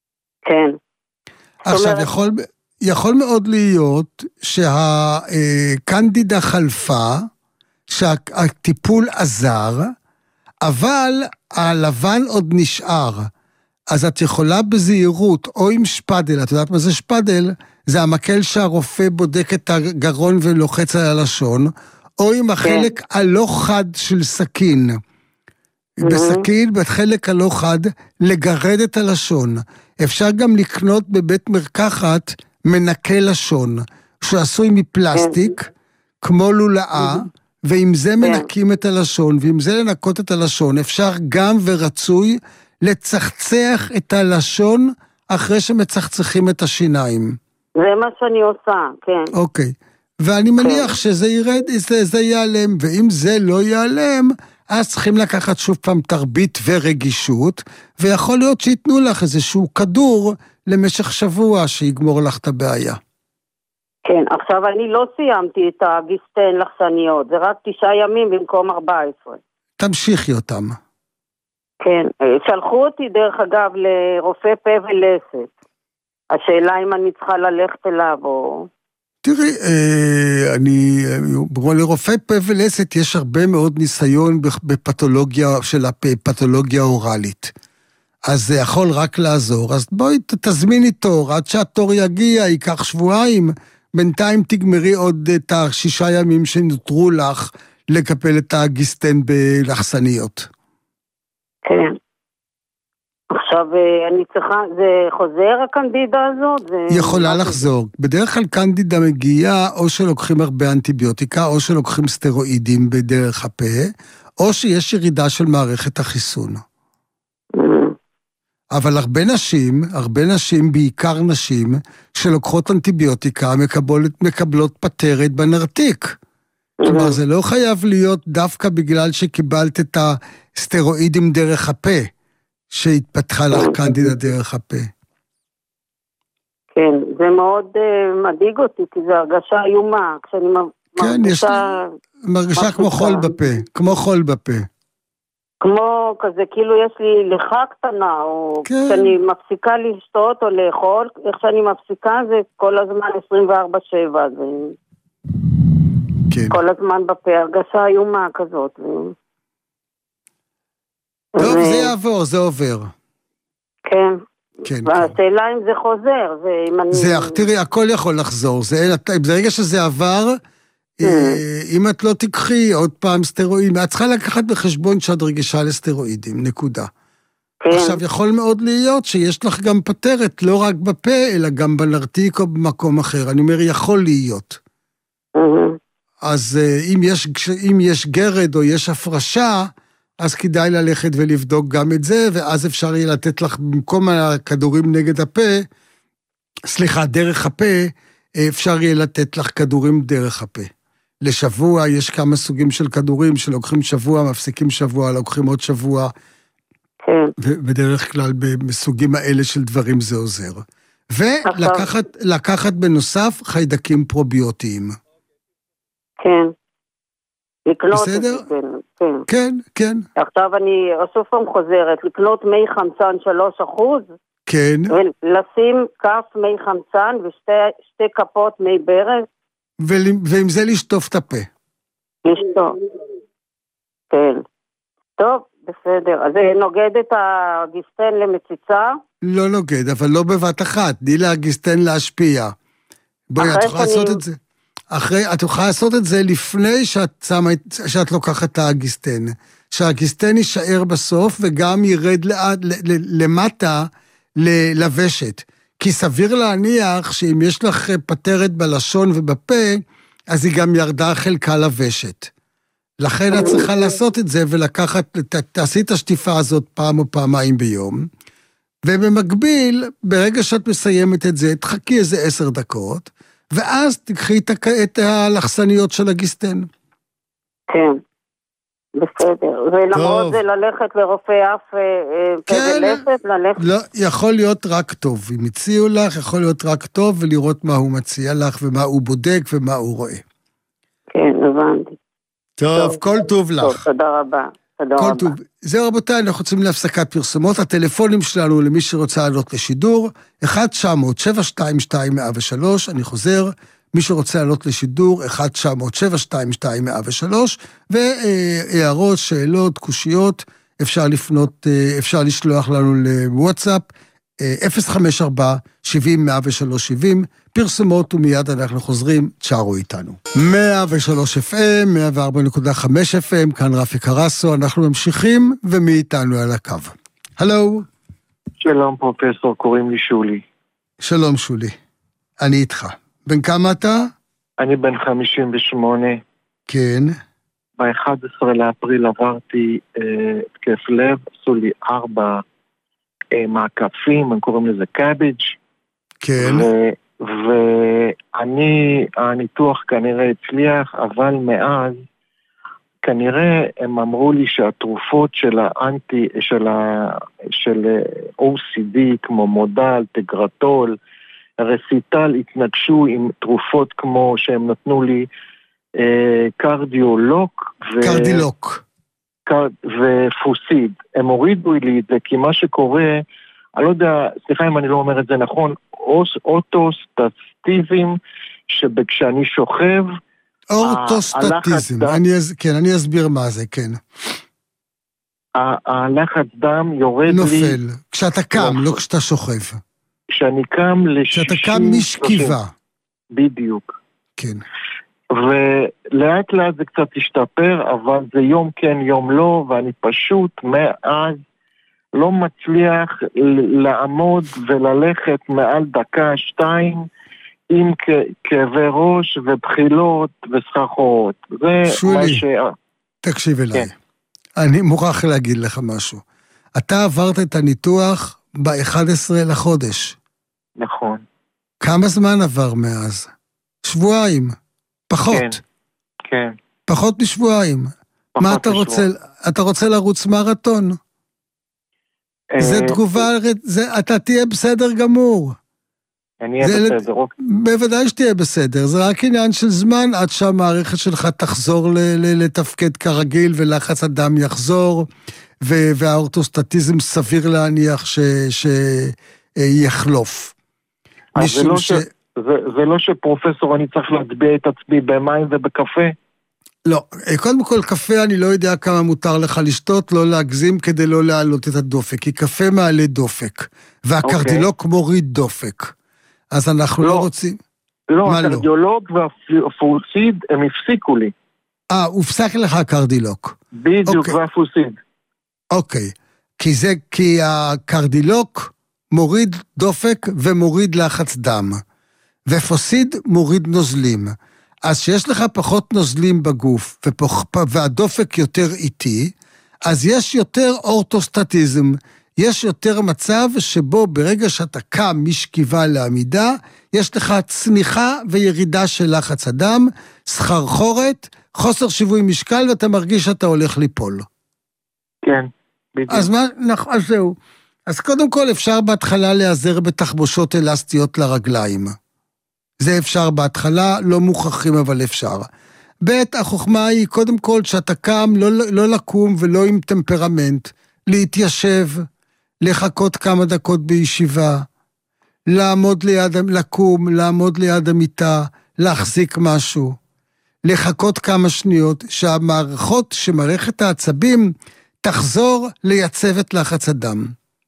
כן.
עכשיו, יכול, יכול מאוד להיות שהקנדידה חלפה, שהטיפול עזר, אבל הלבן עוד נשאר. אז את יכולה בזהירות, או עם שפדל, את יודעת מה זה שפדל? זה המקל שהרופא בודק את הגרון ולוחץ על הלשון, או עם החלק כן. הלא חד של סכין. Mm-hmm. בסכין, בחלק הלא חד, לגרד את הלשון. אפשר גם לקנות בבית מרקחת מנקה לשון, שעשוי מפלסטיק, כן. כמו לולאה, mm-hmm. ועם זה מנקים כן. את הלשון, ועם זה לנקות את הלשון, אפשר גם ורצוי לצחצח את הלשון אחרי שמצחצחים את השיניים.
זה מה שאני עושה, כן.
אוקיי. ואני מניח כן. שזה ירד, זה, זה ייעלם, ואם זה לא ייעלם, אז צריכים לקחת שוב פעם תרבית ורגישות, ויכול להיות שיתנו לך איזשהו כדור למשך שבוע שיגמור לך את הבעיה.
כן, עכשיו אני לא סיימתי את הגיסטן לחסניות, זה רק תשעה ימים במקום ארבע עשרה.
תמשיכי אותם.
כן, שלחו אותי דרך אגב לרופא פה ולסת. השאלה אם אני צריכה ללכת אליו או...
תראי, אני, לרופא פה ולסת יש הרבה מאוד ניסיון בפתולוגיה של הפה, פתולוגיה אורלית. אז זה יכול רק לעזור. אז בואי תזמיני תור, עד שהתור יגיע, ייקח שבועיים, בינתיים תגמרי עוד את השישה ימים שנותרו לך לקפל את הגיסטן בלחסניות.
כן. עכשיו אני צריכה, זה חוזר הקנדידה הזאת? זה...
יכולה לחזור. בדרך כלל קנדידה מגיעה או שלוקחים הרבה אנטיביוטיקה, או שלוקחים סטרואידים בדרך הפה, או שיש ירידה של מערכת החיסון. אבל הרבה נשים, הרבה נשים, בעיקר נשים, שלוקחות אנטיביוטיקה, מקבלות, מקבלות פטרת בנרתיק. כלומר, זה לא חייב להיות דווקא בגלל שקיבלת את הסטרואידים דרך הפה, שהתפתחה לך קנדידה דרך הפה.
כן, זה מאוד uh, מדאיג אותי, כי זה הרגשה איומה, כשאני
כן, מרגישה... כן, מרגישה כמו חול בפה, כמו חול בפה.
כמו כזה, כאילו יש לי ליחה קטנה, או כן. כשאני מפסיקה לשתות או לאכול, איך שאני מפסיקה זה כל הזמן עשרים וארבע שבע, זה...
כן.
כל הזמן בפה, הרגשה איומה כזאת.
טוב, ו... זה יעבור, זה עובר.
כן.
כן,
והשאלה אם זה חוזר, זה אם אני...
זה, תראי, הכל יכול לחזור, זה, ברגע שזה עבר, אם את לא תקחי עוד פעם סטרואידים, את צריכה לקחת בחשבון שאת רגישה לסטרואידים, נקודה.
כן.
עכשיו, יכול מאוד להיות שיש לך גם פטרת, לא רק בפה, אלא גם בנרתיק או במקום אחר. אני אומר, יכול להיות. אז אם יש, אם יש גרד או יש הפרשה, אז כדאי ללכת ולבדוק גם את זה, ואז אפשר יהיה לתת לך, במקום הכדורים נגד הפה, סליחה, דרך הפה, אפשר יהיה לתת לך כדורים דרך הפה. לשבוע יש כמה סוגים של כדורים שלוקחים שבוע, מפסיקים שבוע, לוקחים עוד שבוע,
כן.
ובדרך כלל בסוגים האלה של דברים זה עוזר. ולקחת לקחת בנוסף חיידקים פרוביוטיים.
כן. לקנות
בסדר?
את זה, כן.
כן, כן.
עכשיו אני שוב פעם חוזרת, לקנות מי חמצן שלוש אחוז,
כן.
ולשים כף מי חמצן ושתי כפות מי ברז.
ועם זה לשטוף את הפה.
לשטוף. כן. טוב, בסדר. אז זה נוגד את הגיסטן למציצה?
לא נוגד, אבל לא בבת אחת. די להגיסטן להשפיע. בואי, את יכולה לעשות את זה. אחרי, את יכולה לעשות את זה לפני שאת, שמה, שאת לוקחת את הגיסטן. שהגיסטן יישאר בסוף וגם ירד לאט, למטה ללבשת. כי סביר להניח שאם יש לך פטרת בלשון ובפה, אז היא גם ירדה חלקה לבשת. לכן את צריכה לעשות את זה ולקחת, תעשי את השטיפה הזאת פעם או פעמיים ביום, ובמקביל, ברגע שאת מסיימת את זה, תחכי איזה עשר דקות, ואז תקחי את הלחסניות של הגיסטן.
כן. בסדר, ולמרות זה ללכת לרופא אף ולסת, ללכת...
לא, יכול להיות רק טוב, אם הציעו לך, יכול להיות רק טוב, ולראות מה הוא מציע לך, ומה הוא בודק, ומה הוא רואה.
כן, הבנתי.
טוב, כל טוב לך.
טוב, תודה רבה. תודה
כל
רבה.
טוב. זהו רבותיי, אנחנו רוצים להפסקת פרסומות. הטלפונים שלנו למי שרוצה לעלות לשידור, אחד תשע מאות שבע שתיים שתיים מאה ושלוש, אני חוזר, מי שרוצה לעלות לשידור, אחד תשע מאות שבע שתיים שתיים מאה ושלוש, והערות, שאלות, קושיות, אפשר לפנות, אפשר לשלוח לנו לוואטסאפ, אפס חמש ארבע שבעים מאה ושלוש שבעים, פרסומות ומיד אנחנו חוזרים, תשארו איתנו. מאה ושלוש אף אם, מאה וארבע נקודה חמש אף אם, כאן רפי קרסו, אנחנו ממשיכים ומי איתנו על הקו. הלו.
שלום פרופסור, קוראים לי שולי.
שלום שולי, אני איתך. בן כמה אתה?
אני בן חמישים ושמונה.
כן.
ב-אחד עשר לאפריל עברתי התקף אה, לב, עשו לי ארבע אה, מעקפים, הם קוראים לזה קאביג'.
כן.
ו- ואני, הניתוח כנראה הצליח, אבל מאז, כנראה הם אמרו לי שהתרופות של האנטי, של, ה, של או סי די, כמו מודל, טגרטול, רסיטל, התנגשו עם תרופות כמו שהם נתנו לי, אה, קרדיולוק, ו...
קרדילוק.
קר... ופוסיד. הם הורידו לי את זה, כי מה שקורה, אני לא יודע, סליחה אם אני לא אומר את זה נכון, אוטוסטטיזם, שכשאני שוכב,
אורטוסטטיזם, אני, כן, אני אסביר מה זה, כן.
הלחץ דם יורד לי...
נופל, כשאתה קם, לא כשאתה שוכב.
כשאני קם לשישים...
כשאתה קם משכיבה.
בדיוק.
כן.
ולאט לאט זה קצת השתפר, אבל זה יום כן, יום לא, ואני פשוט מאז לא מצליח לעמוד וללכת מעל דקה, שתיים, עם כאבי ראש ובחילות וסחרחורות. זה
שולי,
מה ש...
תקשיב אליי.
כן.
אני מוכרח להגיד לך משהו. אתה עברת את הניתוח ב-אחד עשר לחודש.
נכון.
כמה זמן עבר מאז? שבועיים. פחות.
כן, כן.
פחות משבועיים.
פחות
מה אתה
משבוע.
רוצה? אתה רוצה לרוץ מרתון?
אה,
זה תגובה, זה, אתה תהיה בסדר גמור.
אני אהיה בסדר.
בוודאי שתהיה בסדר. זה רק עניין של זמן עד שהמערכת שלך תחזור ל- ל- לתפקד כרגיל, ולחץ הדם יחזור, ו- והאורטוסטטיזם סביר להניח ש- שיחלוף.
אז זה לא,
ש...
ש... זה, זה לא שפרופסור אני צריך להטביע את עצמי במים ובקפה?
לא, קודם כל קפה אני לא יודע כמה מותר לך לשתות, לא להגזים כדי לא להעלות את הדופק, כי קפה מעלה דופק, והקרדילוק okay. מוריד דופק. אז אנחנו לא, לא רוצים...
לא, הקרדיולוג לא? והפוסיד הם הפסיקו לי.
אה, הופסק לך הקרדילוק.
בדיוק, okay. והפוסיד.
אוקיי, okay. כי זה, כי הקרדילוק מוריד דופק ומוריד לחץ דם, ופוסיד מוריד נוזלים. אז שיש לך פחות נוזלים בגוף, ופוח, והדופק יותר איטי, אז יש יותר אורטוסטטיזם, יש יותר מצב שבו ברגע שאתה קם משכיבה לעמידה, יש לך צניחה וירידה של לחץ הדם, סחרחורת, חוסר שיווי משקל, ואתה מרגיש שאתה הולך ליפול.
כן, בדיוק.
אז מה, נכון, אז זהו. אז קודם כל אפשר בהתחלה להיעזר בתחבושות אלסטיות לרגליים. זה אפשר בהתחלה, לא מוכרחים אבל אפשר. בית החוכמה היא קודם כל שאתה קם, לא, לא לקום ולא עם טמפרמנט, להתיישב, לחכות כמה דקות בישיבה, לעמוד ליד, לקום, לעמוד ליד המיטה, להחזיק משהו, לחכות כמה שניות, שהמערכות, שמערכת העצבים, תחזור לייצב את לחץ הדם.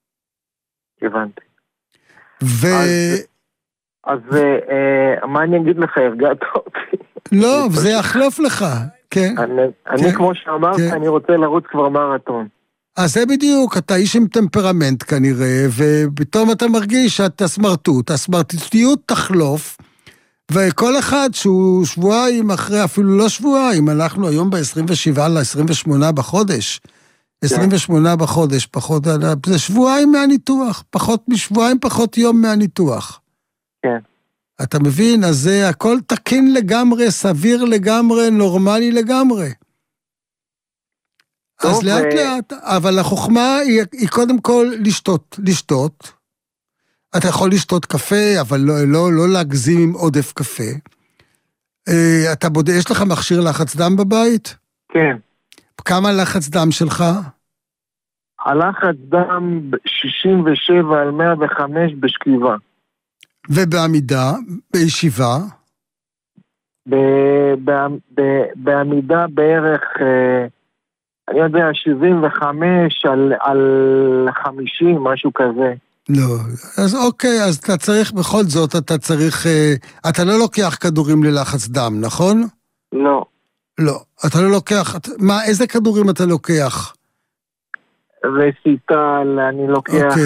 הבנתי.
ו...
אז, אז אה, מה אני אגיד לך, הרגעת אותי?
לא, זה יחלוף לך, כן.
אני, אני
כן,
כמו שאמרת, כן. אני רוצה לרוץ כבר מרתון.
אז זה בדיוק, אתה איש עם טמפרמנט כנראה, ופתאום אתה מרגיש שאתה סמרטוט, הסמרטוטיות תחלוף, וכל אחד שהוא שבועיים אחרי, אפילו לא שבועיים, אנחנו היום ב-עשרים ושבעה ל-עשרים ושמונה בחודש, עשרים ושמונה בחודש, פחות, זה שבועיים מהניתוח, פחות משבועיים, פחות יום מהניתוח.
כן.
אתה מבין? אז זה הכל תקין לגמרי, סביר לגמרי, נורמלי לגמרי. אז לאט ו... לאט, אבל החוכמה היא, היא קודם כל לשתות, לשתות. אתה יכול לשתות קפה, אבל לא, לא, לא להגזים עם עודף קפה. אתה בודק, יש לך מכשיר לחץ דם בבית?
כן.
כמה לחץ דם שלך?
הלחץ דם שישים ושבע על מאה וחמש בשכיבה.
ובעמידה, בישיבה?
בעמידה בערך, אני יודע, שבעים וחמש על חמישים, משהו כזה.
לא, אז אוקיי, אז אתה צריך בכל זאת, אתה צריך, אתה לא לוקח כדורים ללחץ דם, נכון?
לא.
לא, אתה לא לוקח, מה, איזה כדורים אתה לוקח?
רסיטל, אני לוקח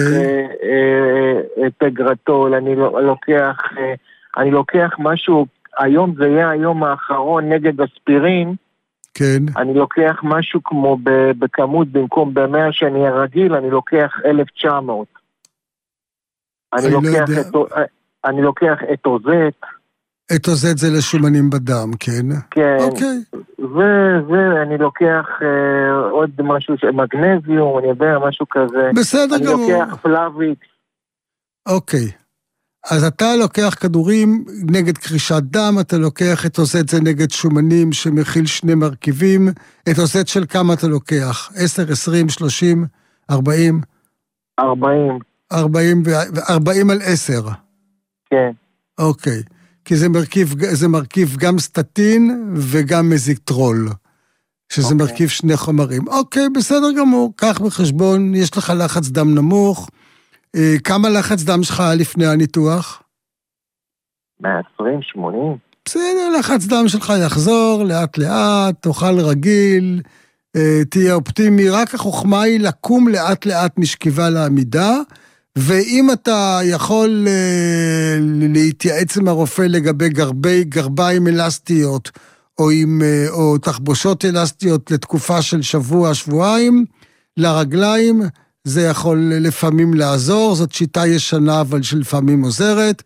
טגרטול, אני לוקח, אני לוקח משהו, היום זה יהיה היום האחרון נגד אספירין,
כן.
אני לוקח משהו כמו בכמות, במקום במאה שאני רגיל, אני לוקח אלף תשע מאות. אני לוקח את, אני לוקח אתוזט.
אתוזט זה לשומנים בדם, כן?
כן.
אוקיי.
ואני לוקח אה, עוד משהו, מגנזיום, אני יודע, משהו כזה.
בסדר
אני
גמור.
אני לוקח פלאבית.
אוקיי. אז אתה לוקח כדורים נגד קרישת דם, אתה לוקח אתוזט זה נגד שומנים שמכיל שני מרכיבים. אתוזט של כמה אתה לוקח? עשר, עשרים, שלושים, ארבעים?
ארבעים.
ארבעים, ארבעים על עשר.
כן.
אוקיי. כי זה מרכיב, זה מרכיב גם סטטין וגם מזיטרול, שזה okay. מרכיב שני חומרים. אוקיי, בסדר גמור, קח בחשבון, יש לך לחץ דם נמוך. אה, כמה לחץ דם שלך לפני הניתוח?
מאה עשרים, שמונים.
בסדר, לחץ דם שלך יחזור לאט לאט, תאכל רגיל, אה, תהיה אופטימי, רק החוכמה היא לקום לאט לאט משכיבה לעמידה, ואם אתה יכול אה, להתייעץ עם הרופא לגבי גרבי, גרביים אלסטיות, או, עם, אה, או תחבושות אלסטיות לתקופה של שבוע, שבועיים, לרגליים, זה יכול לפעמים לעזור, זאת שיטה ישנה, אבל שלפעמים עוזרת,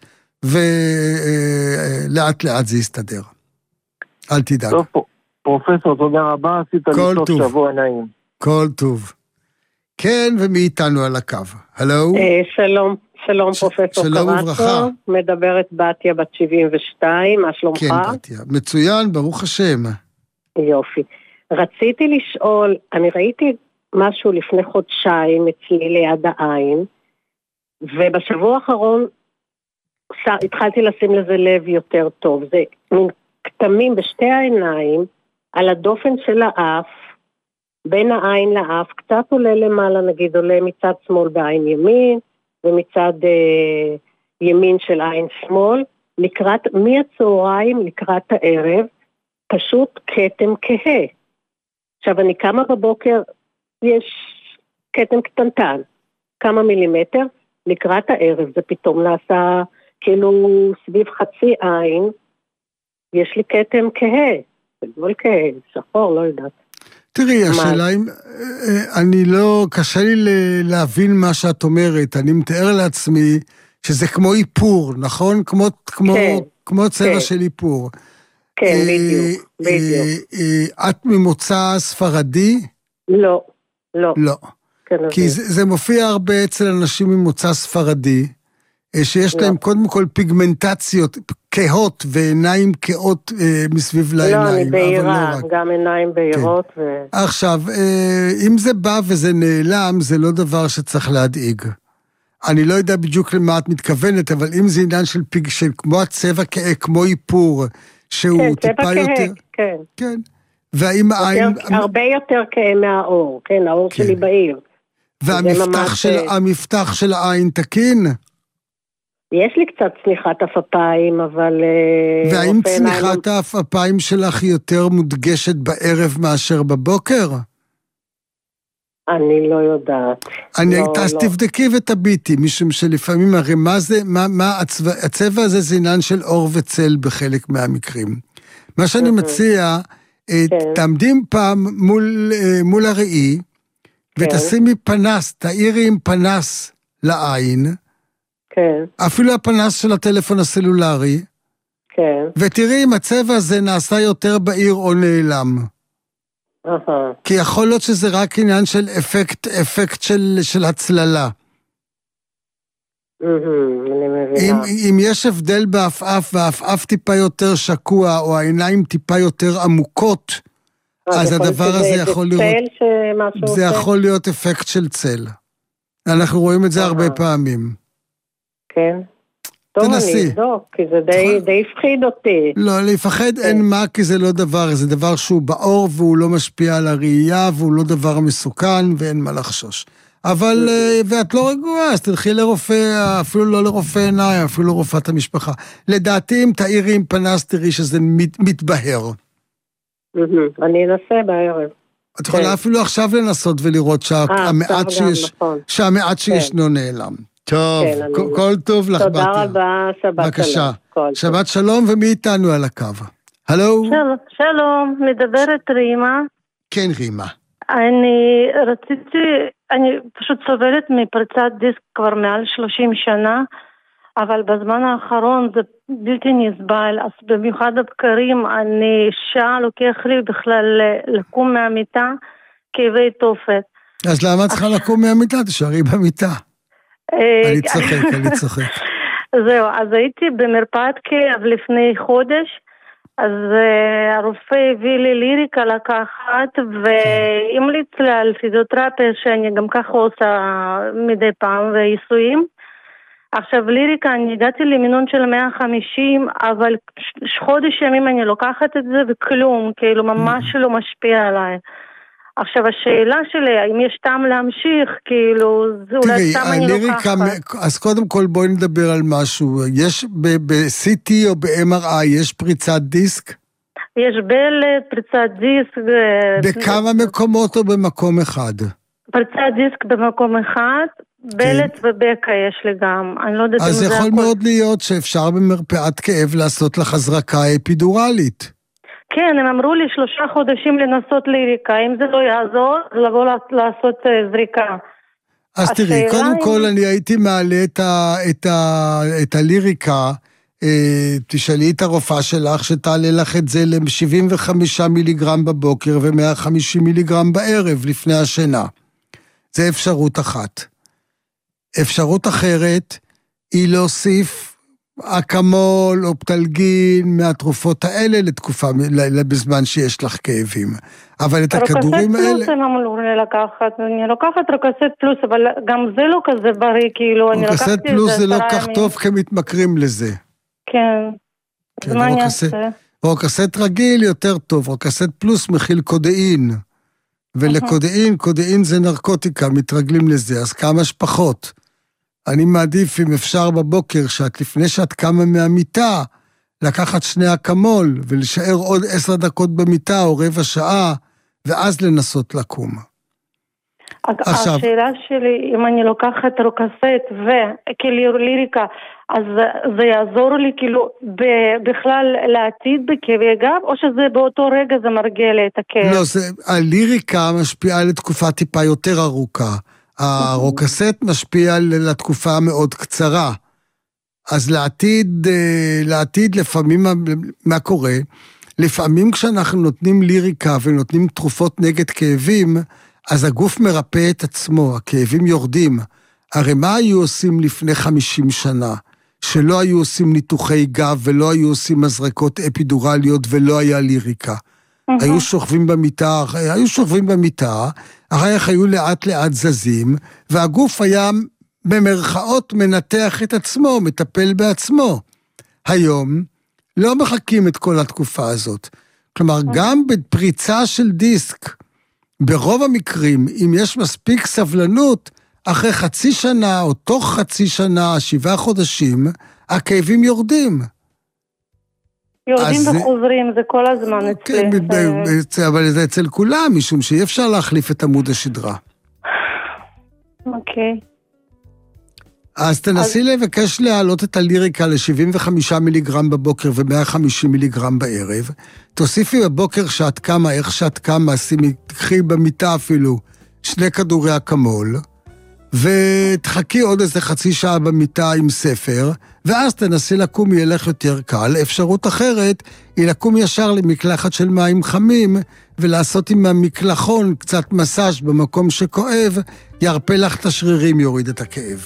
ולאט לאט זה יסתדר. אל תדאג.
טוב, פרופסור, תודה רבה, עשית לי סוף שבוע נעים.
כל טוב. כן, ומי איתנו על הקו? הלו?
שלום, שלום פרופסור קרצו.
שלום וברכה.
מדברת בתיה בת שבעים ושתיים, מה שלומך?
כן, בתיה. מצוין, ברוך השם.
יופי. רציתי לשאול, אני ראיתי משהו לפני חודשיים אצלי ליד העין, ובשבוע האחרון התחלתי לשים לזה לב יותר טוב. זה מין כתמים בשתי העיניים, על הדופן של האף, בין העין לאף, קצת עולה למעלה, נגיד עולה מצד שמאל בעין ימין, ומצד אה, ימין של עין שמאל, לקראת, מהצהריים לקראת הערב, פשוט כתם כהה. עכשיו אני קמה בבוקר, יש כתם קטנטן, כמה מילימטר, לקראת הערב זה פתאום נעשה כאילו סביב חצי עין, יש לי כתם כהה, בגבול כהה, שחור, לא יודעת.
תראי, השאלה אם, אני לא, קשה לי להבין מה שאת אומרת, אני מתאר לעצמי שזה כמו איפור, נכון? כמו, כמו,
כן,
כמו צבע
כן.
של איפור.
כן, בדיוק, בדיוק.
את ממוצא ספרדי?
לא, לא.
לא. כי זה, זה מופיע הרבה אצל אנשים ממוצא ספרדי, שיש להם קודם כל פיגמנטציות כהות ועיניים כהות אה, מסביב לעיניים.
לא, אני בהירה, לא גם עיניים בהירות.
כן.
ו...
עכשיו, אה, אם זה בא וזה נעלם, זה לא דבר שצריך להדאיג. אני לא יודע בדיוק למה את מתכוונת, אבל אם זה עניין של פיג, של כמו הצבע כהה, כמו איפור, שהוא
כן,
טיפה
צבע
יותר...
כהה, כן.
כן. והאם העין...
הרבה יותר כהה מהאור, כן, האור
כן.
שלי בעיר.
והמפתח של, המפתח של העין תקין?
יש לי קצת צניחת אפיים, אבל...
והאם צניחת האפיים שלך יותר מודגשת בערב מאשר בבוקר?
אני לא יודעת.
אני
לא,
אז
לא.
תבדקי ותביטי, משום שלפעמים הרי מה זה, מה, מה הצבע, הצבע הזה זה עניין של אור וצל בחלק מהמקרים. מה שאני מציע,
כן.
תעמדים פעם מול, מול הראי,
כן.
ותשימי פנס, תאירי עם פנס לעין,
כן.
אפילו הפנס של הטלפון הסלולרי,
כן.
ותראי אם הצבע הזה נעשה יותר בהיר או נעלם.
אהה.
כי יכול להיות שזה רק עניין של אפקט, אפקט של, של הצללה.
אני מבינה.
אם, אם יש הבדל באף-אף, והאף-אף טיפה יותר שקוע, או העיניים טיפה יותר עמוקות, אז הדבר הזה יכול להיות... זה יכול להיות אפקט של צל. אנחנו רואים את זה הרבה פעמים.
כן. טוב, אני אבדוק, כי זה די הפחיד אותי.
לא, לפחד אין מה, כי זה לא דבר, זה דבר שהוא באור, והוא לא משפיע על הראייה, והוא לא דבר מסוכן, ואין מה לחשוש. אבל, ואת לא רגועה, אז תלכי לרופא, אפילו לא לרופא עיניים, אפילו לרופאת המשפחה. לדעתי, אם תאירי עם פנס, תראי שזה מתבהר.
אני אנסה בערב.
את יכולה אפילו עכשיו לנסות ולראות שהמעט שישנו נעלם. טוב, כל טוב לך, בתיה.
תודה רבה, שבת שלום.
שבת שלום, ומי איתנו על הקו? הלו?
שלום, מדברת רימה.
כן, רימה.
אני רציתי, אני פשוט סובלת מפריצת דיסק כבר מעל שלושים שנה, אבל בזמן האחרון זה בלתי נסבל, אז במיוחד הבקרים, אני שעה לוקח לי בכלל לקום מהמיטה, כאבי תופת.
אז למה צריכה לקום מהמיטה? תשארי במיטה. אני צוחק, אני צוחק.
זהו, אז הייתי במרפאת כאב לפני חודש, אז uh, הרופא הביא לי ליריקה לקחת, והמליץ לי על פיזיותרפיה שאני גם ככה עושה מדי פעם, ועיסויים. עכשיו ליריקה, אני הגעתי למינון של מאה וחמישים, אבל חודש ימים אני לוקחת את זה וכלום, כאילו ממש לא משפיע עליי. עכשיו השאלה שלי, האם יש טעם להמשיך, כאילו, זה אולי סתם אני לוקחת.
אז קודם כל בואי נדבר על משהו. יש ב-סי טי או ב-אם אר איי, יש פריצת דיסק?
יש בלט, פריצת דיסק.
בכמה מקומות או במקום אחד?
פריצת דיסק במקום אחד, בלט ובקע יש לי גם. אני לא יודעת אם זה
הכל. אז יכול מאוד להיות שאפשר במרפאת כאב לעשות לך הזרקה אפידורלית.
כן, הם אמרו לי שלושה חודשים לנסות ליריקה, אם זה לא יעזור, לבוא לעשות זריקה.
אז תראי, קודם כל אני הייתי מעלה את, ה, את, ה, את הליריקה, אה, תשאלי את הרופאה שלך שתעלה לך את זה ל-שבעים וחמישה מיליגרם בבוקר ו-מאה וחמישים מיליגרם בערב לפני השינה. זה אפשרות אחת. אפשרות אחרת היא להוסיף אקמול או פטלגין מהתרופות האלה לתקופה, בזמן שיש לך כאבים. אבל את הכדורים האלה...
רוקסט פלוס הם אמרו לי לקחת, אני לוקחת רוקסט פלוס, אבל גם זה לא כזה בריא, כאילו, אני לקחתי את זה...
רוקסט פלוס זה לא כך טוב כמתמכרים לזה.
כן, אז מה אני אעשה?
רוקסט רגיל יותר טוב, רוקסט פלוס מכיל קודאין, ולקודאין, קודאין זה נרקוטיקה, מתרגלים לזה, אז כמה שפחות. אני מעדיף אם אפשר בבוקר, שאת לפני שאת קמה מהמיטה, לקחת שני אקמול, ולשאר עוד עשר דקות במיטה, או רבע שעה, ואז לנסות לקום.
עכשיו, השאלה שלי, אם אני לוקחת רוקסט וכאילו ליריקה, אז זה יעזור לי כאילו בכלל לעתיד בכאבי גב, או שזה באותו רגע זה מרגיע לי את הכאב?
לא, זה, הליריקה משפיעה לתקופה טיפה יותר ארוכה. הרוקסט משפיע לתקופה מאוד קצרה. אז לעתיד, לעתיד לפעמים, מה קורה? לפעמים כשאנחנו נותנים ליריקה ונותנים תרופות נגד כאבים, אז הגוף מרפא את עצמו, הכאבים יורדים. הרי מה היו עושים לפני חמישים שנה? שלא היו עושים ניתוחי גב ולא היו עושים מזרקות אפידורליות ולא היה ליריקה. Mm-hmm. היו שוכבים במיטה, היו שוכבים במיטה, אחר כך היו לאט לאט זזים, והגוף היה במרכאות מנתח את עצמו, מטפל בעצמו. היום לא מחכים את כל התקופה הזאת. כלומר, mm-hmm. גם בפריצה של דיסק, ברוב המקרים, אם יש מספיק סבלנות, אחרי חצי שנה או תוך חצי שנה, שבעה חודשים, הכאבים יורדים.
יורדים וחוזרים, זה כל הזמן אצלי.
כן, אבל זה אצל כולם, משום שאי אפשר להחליף את עמוד השדרה.
אוקיי.
אז תנסי לבקש להעלות את הליריקה ל-שבעים וחמישה מיליגרם בבוקר ו-מאה וחמישים מיליגרם בערב. תוסיפי בבוקר שאת קמה, איך שאת קמה, תקחי במיטה אפילו שני כדורי אקמול, ותחכי עוד איזה חצי שעה במיטה עם ספר, ואז תנסי לקום ילך יותר קל. אפשרות אחרת היא לקום ישר למקלחת של מים חמים, ולעשות עם המקלחון קצת מסאז' במקום שכואב, ירפא לך את השרירים, יוריד את הכאב.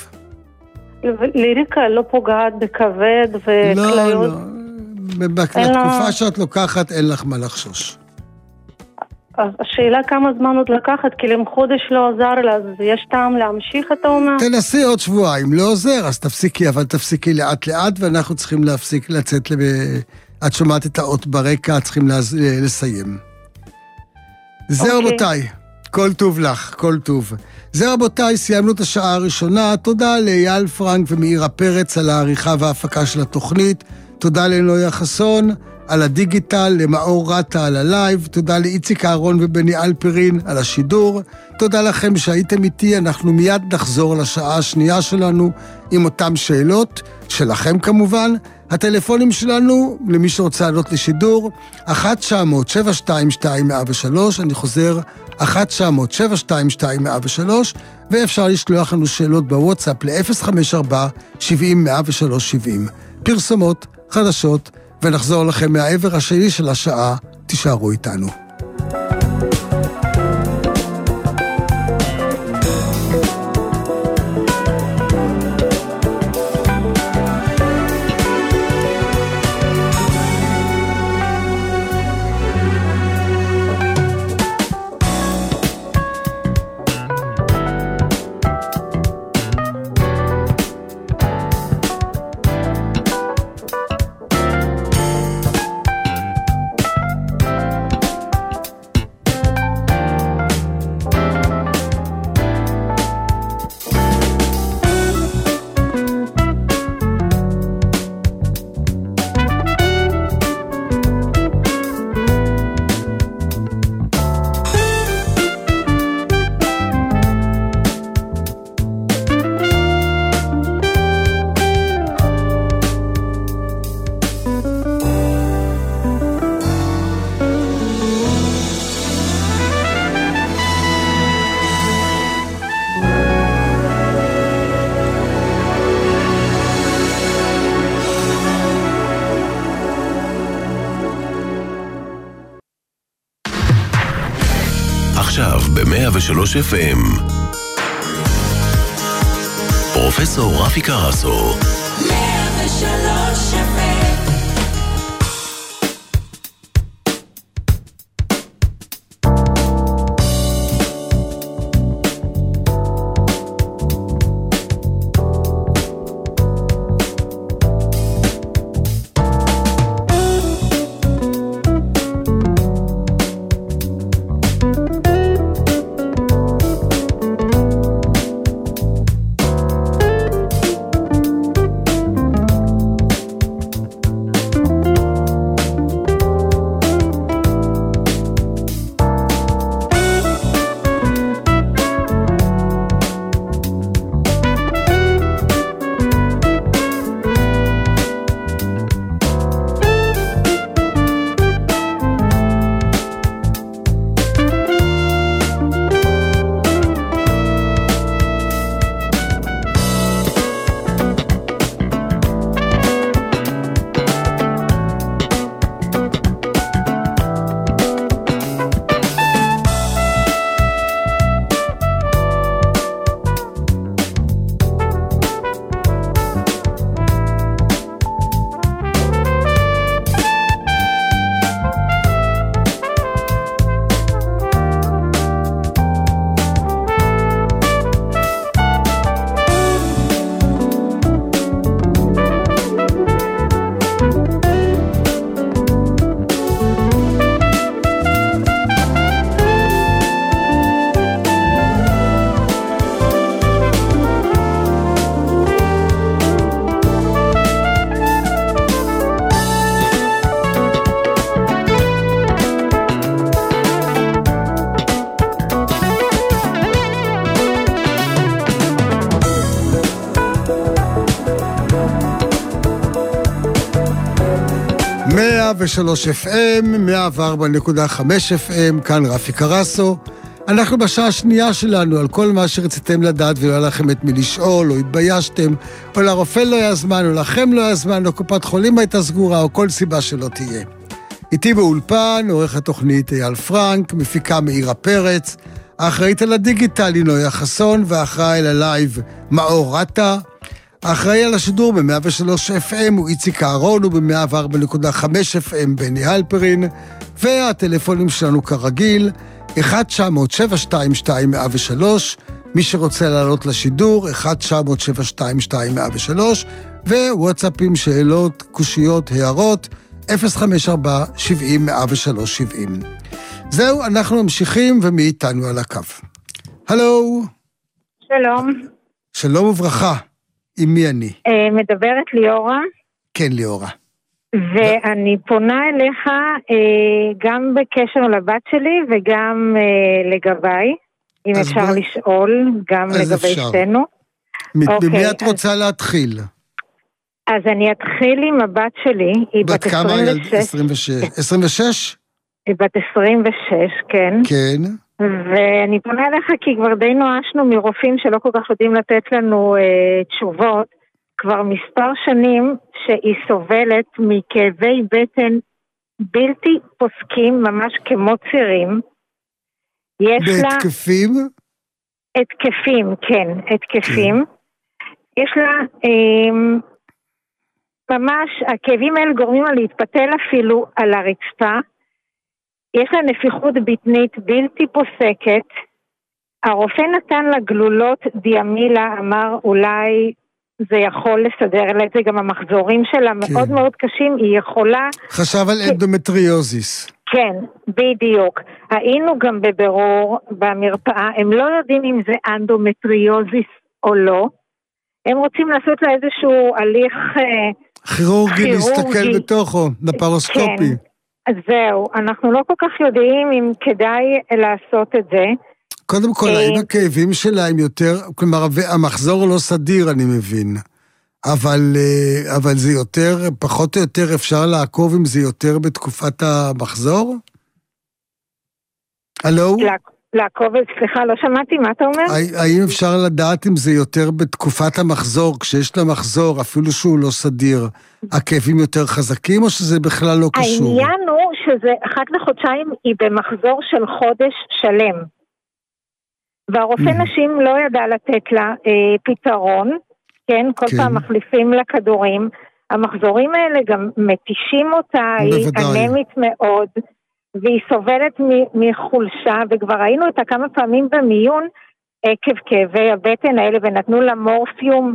ליריקה לא פוגעת בכבד וכליות?
לא, לא. בתקופה שאת לוקחת אין לך מה לחשוש.
אז השאלה כמה זמן עוד לקחת, כי אם חודש לא עזר לה, אז יש טעם להמשיך, אתה אומר?
תנסי עוד שבועיים, לא עוזר, אז תפסיקי, אבל תפסיקי לאט לאט, ואנחנו צריכים להפסיק לצאת, לב... את שומעת את האות ברקע, צריכים לז... לסיים. זה okay. רבותיי, כל טוב לך, כל טוב. זה רבותיי, סיימנו את השעה הראשונה, תודה לאייל פרנק ומאירה פרץ על העריכה וההפקה של התוכנית, תודה לנויה חסון, על הדיגיטל, למאור רטה על הלייב, תודה לאיציק אהרון ובני אלפרין על השידור, תודה לכם שהייתם איתי, אנחנו מיד נחזור לשעה השנייה שלנו עם אותם שאלות, שלכם כמובן, הטלפונים שלנו, למי שרוצה לעלות לשידור, אחת תשע אפס אפס שבע שתיים שתיים אפס אפס שלוש, אני חוזר, אחת תשע אפס אפס שבע שתיים שתיים אפס אפס שלוש, ואפשר לשלוח לנו שאלות בוואטסאפ ל-אפס חמש ארבע שבעים אפס שלוש שבעים. פרסומות, חדשות, ונחזור לכם מהעבר השני של השעה, תישארו איתנו.
ב-מאה ושלוש אף אם פרופסור רפי קרסו. מאה ושלוש אף אם
מאה ושלוש אף אם, מאה וארבע נקודה חמש אף אם, כאן רפי קרסו. אנחנו בשעה השנייה שלנו על כל מה שרציתם לדעת ולא היה לכם את מי לשאול, או התביישתם, או לרופא לא היה זמן, או לכם לא היה זמן, או קופת חולים הייתה סגורה, או כל סיבה שלא תהיה. איתי באולפן, עורך התוכנית אייל פרנק, מפיקה מאירה פרץ, האחראית על הדיגיטל נויה חסון, והאחראי על הלייב מאור רטה, האחראי על השידור ב-מאה ושלוש אף אם הוא איציק אהרון, וב-מאה וארבע נקודה חמש אף אם בני אלפרין, והטלפונים שלנו כרגיל, אחד תשע אפס אפס שבע שתיים שתיים אפס אפס שלוש, מי שרוצה לעלות לשידור, אחד תשע אפס אפס שבע שתיים שתיים אפס אפס שלוש, ווואטסאפים, שאלות, קושיות, הערות, אפס חמש ארבע שבעים אפס אפס שלוש שבעים. זהו, אנחנו ממשיכים ומאיתנו על הקו. הלו.
שלום.
שלום וברכה. עם מי אני?
מדברת ליאורה.
כן, ליאורה.
ואני פונה אליך גם בקשר לבת שלי וגם לגביי, אם אפשר לשאול, גם לגבי שתינו.
ממי את רוצה להתחיל?
אז אני אתחיל עם הבת שלי, היא בת עשרים ושש.
עשרים ושש?
היא בת עשרים ושש, כן.
כן.
ואני פונה אליך כי כבר די נואשנו מרופאים שלא כל כך יודעים לתת לנו אה, תשובות, כבר מספר שנים שהיא סובלת מכאבי בטן בלתי פוסקים, ממש כמו צירים.
בהתקפים?
לה... התקפים, כן, התקפים. כן. יש לה... אה, ממש, הכאבים האלה גורמים לה להתפתל אפילו על הרצפה. יש לה נפיחות בטנית בלתי פוסקת. הרופא נתן לה גלולות דיאמילה, אמר אולי זה יכול לסדר לה את זה, גם המחזורים שלה כן. מאוד מאוד קשים, היא יכולה...
חשב על אנדומטריוזיס.
כן, בדיוק. היינו גם בבירור במרפאה, הם לא יודעים אם זה אנדומטריוזיס או לא. הם רוצים לעשות לה איזשהו הליך...
כירורגי להסתכל בתוכו, לפרוסקופי.
כן, אז זהו, אנחנו לא כל כך יודעים אם כדאי לעשות את זה.
קודם כל, האם הכאבים שלה הם יותר, כלומר, המחזור לא סדיר, אני מבין. אבל, אבל זה יותר, פחות או יותר אפשר לעקוב אם זה יותר בתקופת המחזור? הלו?
לעקוב, סליחה, לא שמעתי, מה אתה אומר?
האם אפשר לדעת אם זה יותר בתקופת המחזור, כשיש לה מחזור, אפילו שהוא לא סדיר, הכאבים יותר חזקים, או שזה בכלל לא קשור?
העניין הוא שזה אחת לחודשיים היא במחזור של חודש שלם. והרופא נשים לא ידע לתת לה אה, פתרון, כן? כל כן. פעם מחליפים לה כדורים. המחזורים האלה גם מתישים אותה, בוודאי. היא אנמית מאוד, והיא סובלת מחולשה, וכבר ראינו אותה כמה פעמים במיון עקב כאבי הבטן האלה, ונתנו לה מורפיום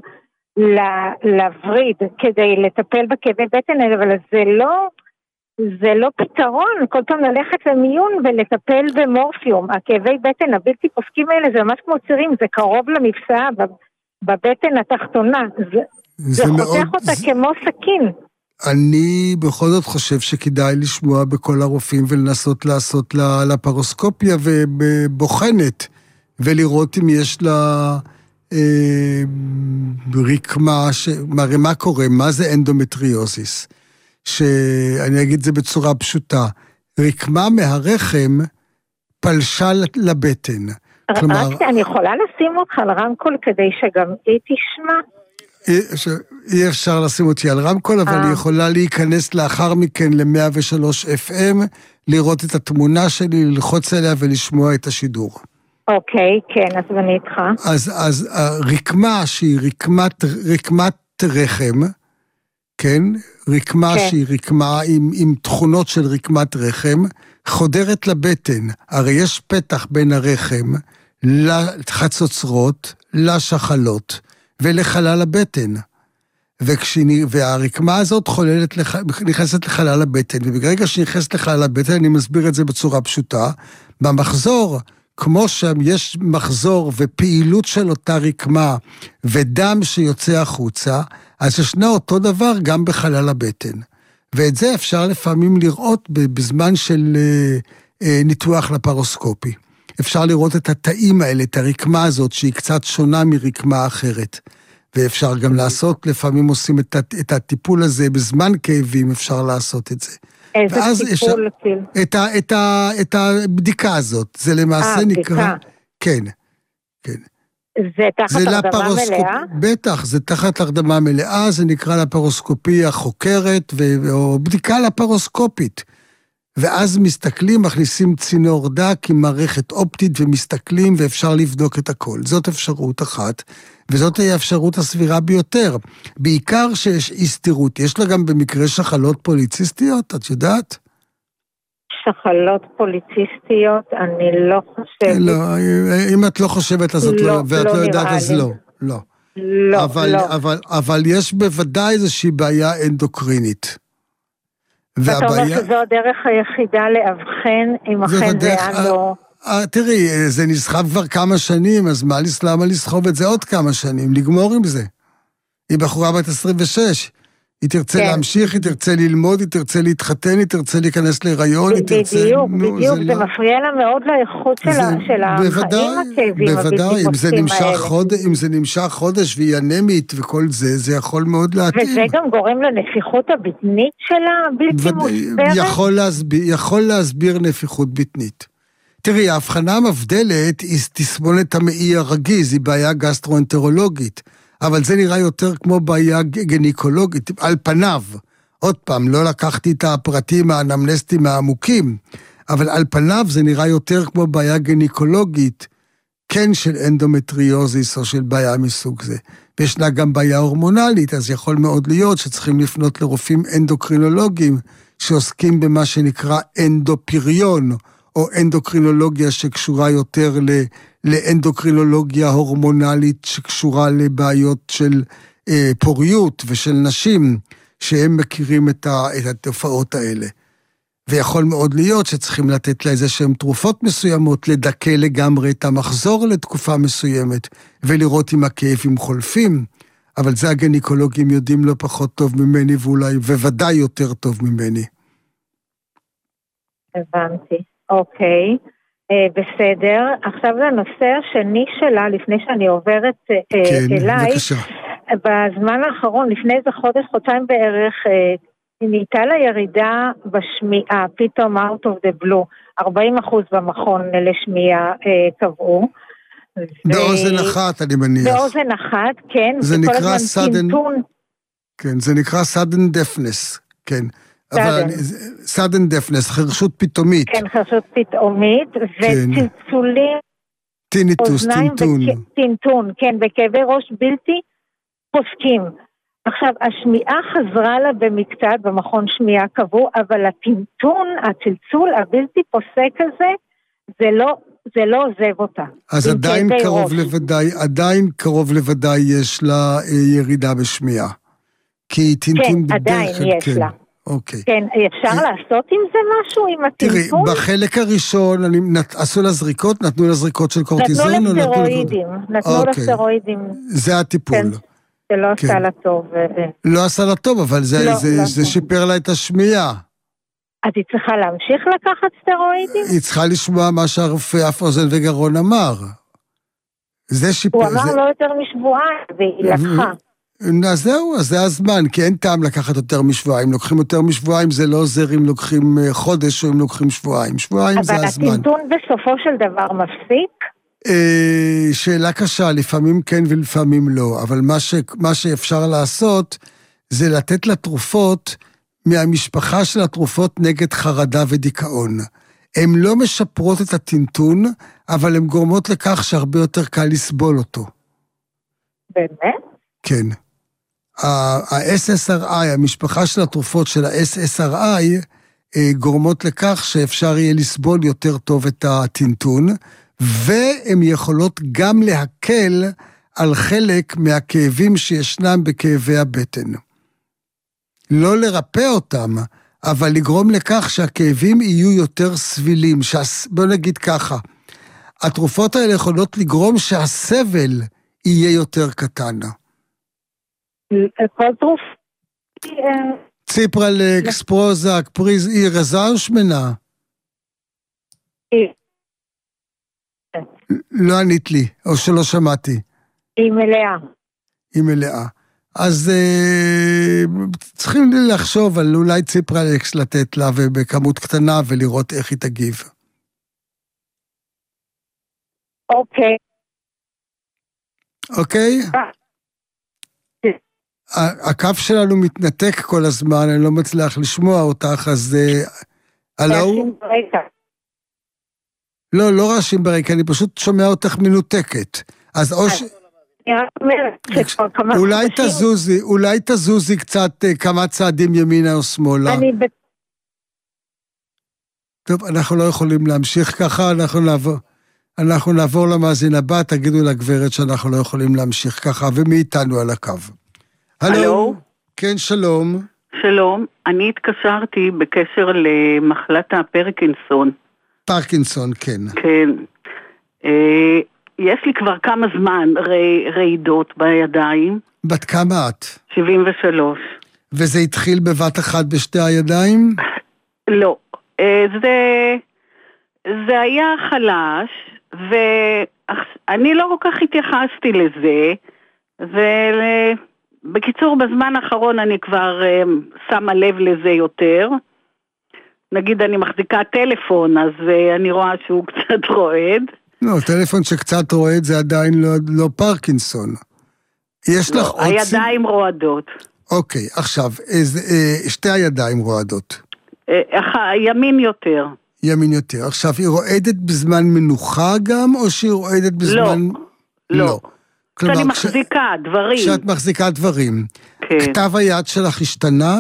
לווריד כדי לטפל בכאבי בטן האלה, אבל זה לא, זה לא פתרון, כל פעם ללכת למיון ולטפל במורפיום. הכאבי בטן הבלתי פוסקים האלה זה ממש כמו צירים, זה קרוב למפסעה בבטן התחתונה, זה, זה, זה חותך מאוד... אותה זה... כמו סכין.
אני בכל זאת חושב שכדאי לשמוע בכל הרופאים ולנסות לעשות לה לפרוסקופיה ובוחנת, ולראות אם יש לה אה, רקמה, ש... מראה מה קורה, מה זה אנדומטריוזיס, שאני אגיד זה בצורה פשוטה, רקמה מהרחם פלשה לבטן.
כלומר... רק אני יכולה לשים אותך על רמקול כדי שגם היא תשמע?
אי אפשר לשים אותי על רמקול, אבל היא יכולה להיכנס לאחר מכן ל-מאה ושלוש אף אם, לראות את התמונה שלי, ללחוץ עליה ולשמוע את השידור.
אוקיי, כן, אז אני איתך.
אז, אז הרקמה שהיא רקמת, רקמת רחם, כן? רקמה כן. שהיא רקמה עם, עם תכונות של רקמת רחם, חודרת לבטן. הרי יש פתח בין הרחם לחצוצרות, לשחלות, ולחלל הבטן. וכשני, והרקמה הזאת חוללת, לח, נכנסת לחלל הבטן, וברגע שנכנסת לחלל הבטן, אני מסביר את זה בצורה פשוטה, במחזור, כמו שם יש מחזור ופעילות של אותה רקמה, ודם שיוצא החוצה, אז ישנה אותו דבר גם בחלל הבטן. ואת זה אפשר לפעמים לראות בזמן של ניתוח לפרוסקופי. אפשר לראות את התאים האלה, את הרקמה הזאת, שהיא קצת שונה מרקמה אחרת. ואפשר גם לעשות, לפעמים עושים את, את הטיפול הזה, בזמן כאבים אפשר לעשות את זה.
איזה טיפול?
את, ה, את, ה, את הבדיקה הזאת, זה למעשה 아, נקרא... בדיקה. כן, כן.
זה תחת זה הרדמה לפרוסקופ... מלאה?
בטח, זה תחת הרדמה מלאה, זה נקרא לפרוסקופיה חוקרת, ו... או בדיקה לפרוסקופית. ואז מסתכלים, מכניסים צינור דק עם מערכת אופטית ומסתכלים, ואפשר לבדוק את הכל. זאת אפשרות אחת, וזאת היא האפשרות הסבירה ביותר. בעיקר שיש הסתירות, יש לה גם במקרה שחלות פוליציסטיות, את יודעת?
שחלות פוליציסטיות, אני לא חושבת.
לא, אם את לא חושבת, אז את לא, ואת לא יודעת, אז לא. לא.
לא,
אבל,
לא.
אבל, אבל יש בוודאי איזושהי בעיה אנדוקרינית.
ואתה אומר שזו הדרך היחידה להבחן, אם אכן זה היה לא...
תראי, זה נסחב כבר כמה שנים, אז מה למה לסחוב את זה עוד כמה שנים? לגמור עם זה. היא בחורה בת עשרים ושש. היא תרצה כן. להמשיך, היא תרצה ללמוד, היא תרצה להתחתן, היא תרצה להיכנס להיריון, היא תרצה...
בדיוק, נו, בדיוק, זה, זה לא... מפריע לה מאוד לאיכות של, זה... של החיים הכאבים
בוודאי, אם זה נמשך חודש, אם זה נמשך חודש והיא אנמית וכל זה, זה יכול מאוד להתאים.
וזה גם גורם לנפיחות הבטנית שלה, בלתי ו... מוסברת?
יכול להסביר, יכול להסביר נפיחות בטנית. תראי, ההבחנה המבדלת היא תסמונת המעי הרגיז, היא בעיה גסטרואנטרולוגית. אבל זה נראה יותר כמו בעיה גניקולוגית, על פניו. עוד פעם, לא לקחתי את הפרטים האנמנסטיים העמוקים, אבל על פניו זה נראה יותר כמו בעיה גניקולוגית, כן של אנדומטריוזיס או של בעיה מסוג זה. וישנה גם בעיה הורמונלית, אז יכול מאוד להיות שצריכים לפנות לרופאים אנדוקרינולוגיים, שעוסקים במה שנקרא אנדופריון, או אנדוקרינולוגיה שקשורה יותר ל... לאנדוקרינולוגיה הורמונלית שקשורה לבעיות של אה, פוריות ושל נשים, שהם מכירים את, ה, את התופעות האלה. ויכול מאוד להיות שצריכים לתת לה איזה שהן תרופות מסוימות, לדכא לגמרי את המחזור לתקופה מסוימת, ולראות אם הכאבים חולפים, אבל זה הגניקולוגים יודעים לא פחות טוב ממני, ואולי וודאי יותר טוב ממני.
הבנתי, אוקיי. בסדר, עכשיו זה הנושא השני שלה, לפני שאני עוברת
כן,
אליי,
בבקשה.
בזמן האחרון, לפני איזה חודש, חודשיים בערך, נהייתה לה ירידה בשמיעה, פתאום out of the blue, ארבעים אחוז במכון לשמיעה קבעו.
באוזן ו... אחת, אני מניח.
באוזן אחת, כן.
זה נקרא sudden, כן, זה נקרא sudden deafness, כן. אבל sudden deafness, חרשות פתאומית.
כן, חרשות פתאומית, וצלצולים.
טיניטוס, טינטון.
טינטון, כן, בכאבי ראש בלתי פוסקים. עכשיו, השמיעה חזרה לה במקצת, במכון שמיעה קבעו, אבל הטינטון, הצלצול הבלתי פוסק הזה, זה לא, זה לא עוזב אותה.
אז עדיין קרוב לוודאי, עדיין קרוב לוודאי יש לה ירידה בשמיעה. כי טינטון
כן, עדיין יש לה.
אוקיי.
כן, אפשר לעשות עם זה משהו, עם הטינטון?
תראי, בחלק הראשון, עשו לה זריקות, נתנו לה זריקות של קורטיזון?
נתנו לה סטרואידים, נתנו לה סטרואידים.
זה הטיפול.
זה לא עשה לה טוב.
לא עשה לה טוב, אבל זה שיפר לה את השמיעה.
אז היא צריכה להמשיך לקחת סטרואידים?
היא צריכה לשמוע מה שהרופא אף אוזן וגרון אמר. זה שיפר.
הוא אמר לא יותר משבועיים, והיא לקחה.
אז זהו, אז זה הזמן, כי אין טעם לקחת יותר משבועיים. לוקחים יותר משבועיים, זה לא עוזר אם לוקחים חודש או אם לוקחים שבועיים. שבועיים זה הזמן.
אבל הטינטון בסופו של דבר מפסיק?
שאלה קשה, לפעמים כן ולפעמים לא, אבל מה, ש, מה שאפשר לעשות זה לתת לתרופות מהמשפחה של התרופות נגד חרדה ודיכאון. הן לא משפרות את הטינטון, אבל הן גורמות לכך שהרבה יותר קל לסבול אותו.
באמת?
כן. ה-אס אס אר איי, המשפחה של התרופות של ה-אס אס אר איי, גורמות לכך שאפשר יהיה לסבול יותר טוב את הטינטון, והן יכולות גם להקל על חלק מהכאבים שישנם בכאבי הבטן. לא לרפא אותם, אבל לגרום לכך שהכאבים יהיו יותר סבילים. שהס... בוא נגיד ככה, התרופות האלה יכולות לגרום שהסבל יהיה יותר קטן.
כל תרוף?
ציפרלקס, פרוזק, פריז, היא רזה או שמנה? לא ענית לי, או שלא שמעתי.
היא מלאה.
היא מלאה. אז אה, צריכים לחשוב על אולי ציפרלקס לתת לה ובכמות קטנה ולראות איך היא תגיב.
אוקיי.
אוקיי? הקו שלנו מתנתק כל הזמן, אני לא מצליח לשמוע אותך, אז... הלו? לא, לא רעשים ברקע, אני פשוט שומע אותך מנותקת. אז או ש... אולי תזוזי, אולי תזוזי קצת כמה צעדים ימינה או שמאלה. טוב, אנחנו לא יכולים להמשיך ככה, אנחנו נעבור, אנחנו נעבור למאזין הבא, תגידו לגברת שאנחנו לא יכולים להמשיך ככה, ומי איתנו על הקו. הלו? כן, שלום.
שלום, אני התקשרתי בקשר למחלת הפרקינסון.
פרקינסון, כן.
כן. אה, יש לי כבר כמה זמן רעידות בידיים.
בת כמה את?
שבעים ושלוש.
וזה התחיל בבת אחת בשתי הידיים?
לא. זה, זה היה חלש, ואני לא כל כך התייחסתי לזה, ובקיצור, בזמן האחרון אני כבר שמה לב לזה יותר. נגיד אני מחזיקה טלפון, אז אני רואה שהוא קצת רועד.
לא, טלפון שקצת רועד זה עדיין לא, לא פרקינסון. יש
לא,
לך עוד...
הידיים רועדות.
אוקיי, עכשיו, איזה, שתי הידיים רועדות.
ימין יותר.
ימין יותר. עכשיו, היא רועדת בזמן מנוחה גם, או שהיא רועדת בזמן...
לא, לא. כלומר, כשאני מחזיקה כש... דברים.
כשאת מחזיקה דברים.
כן.
כתב היד שלך השתנה?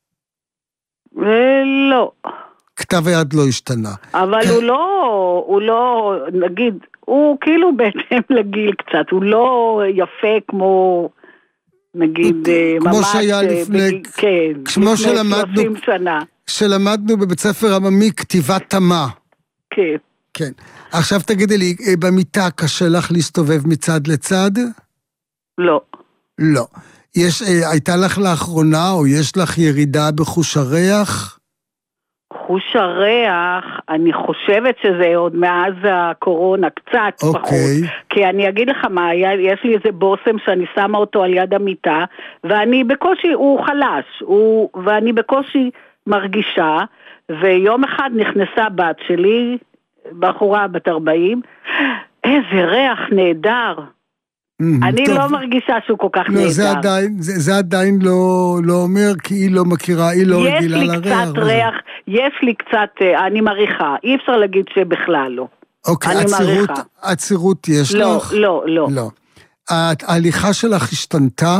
לא.
כתב היד לא השתנה.
אבל הוא לא, הוא לא, נגיד, הוא כאילו בהתאם לגיל קצת, הוא לא יפה כמו... נגיד,
כמו
ממש...
שהיה לפני...
כן,
כמו
לפני שלושים שנה.
שלמדנו בבית ספר עממי כתיבת תמה.
כן.
כן. עכשיו תגידי לי, במיטה קשה לך להסתובב מצד לצד?
לא.
לא. יש, הייתה לך לאחרונה, או יש לך ירידה בחוש הריח?
חוש הריח, אני חושבת שזה עוד מאז הקורונה, קצת
אוקיי.
פחות. כי אני אגיד לך מה, יש לי איזה בוסם שאני שמה אותו על יד המיטה, ואני בקושי, הוא חלש, הוא, ואני בקושי מרגישה, ויום אחד נכנסה בת שלי, בחורה בת ארבעים, איזה ריח נהדר. אני לא מרגישה שהוא כל כך נהדר.
זה עדיין, זה עדיין לא אומר, כי היא לא מכירה, היא לא רגילה לריח.
יש לי קצת ריח, יש לי קצת, אני מעריכה, אי אפשר להגיד שבכלל לא.
אוקיי, עצירות יש לך?
לא, לא, לא.
לא. ההליכה שלך השתנתה?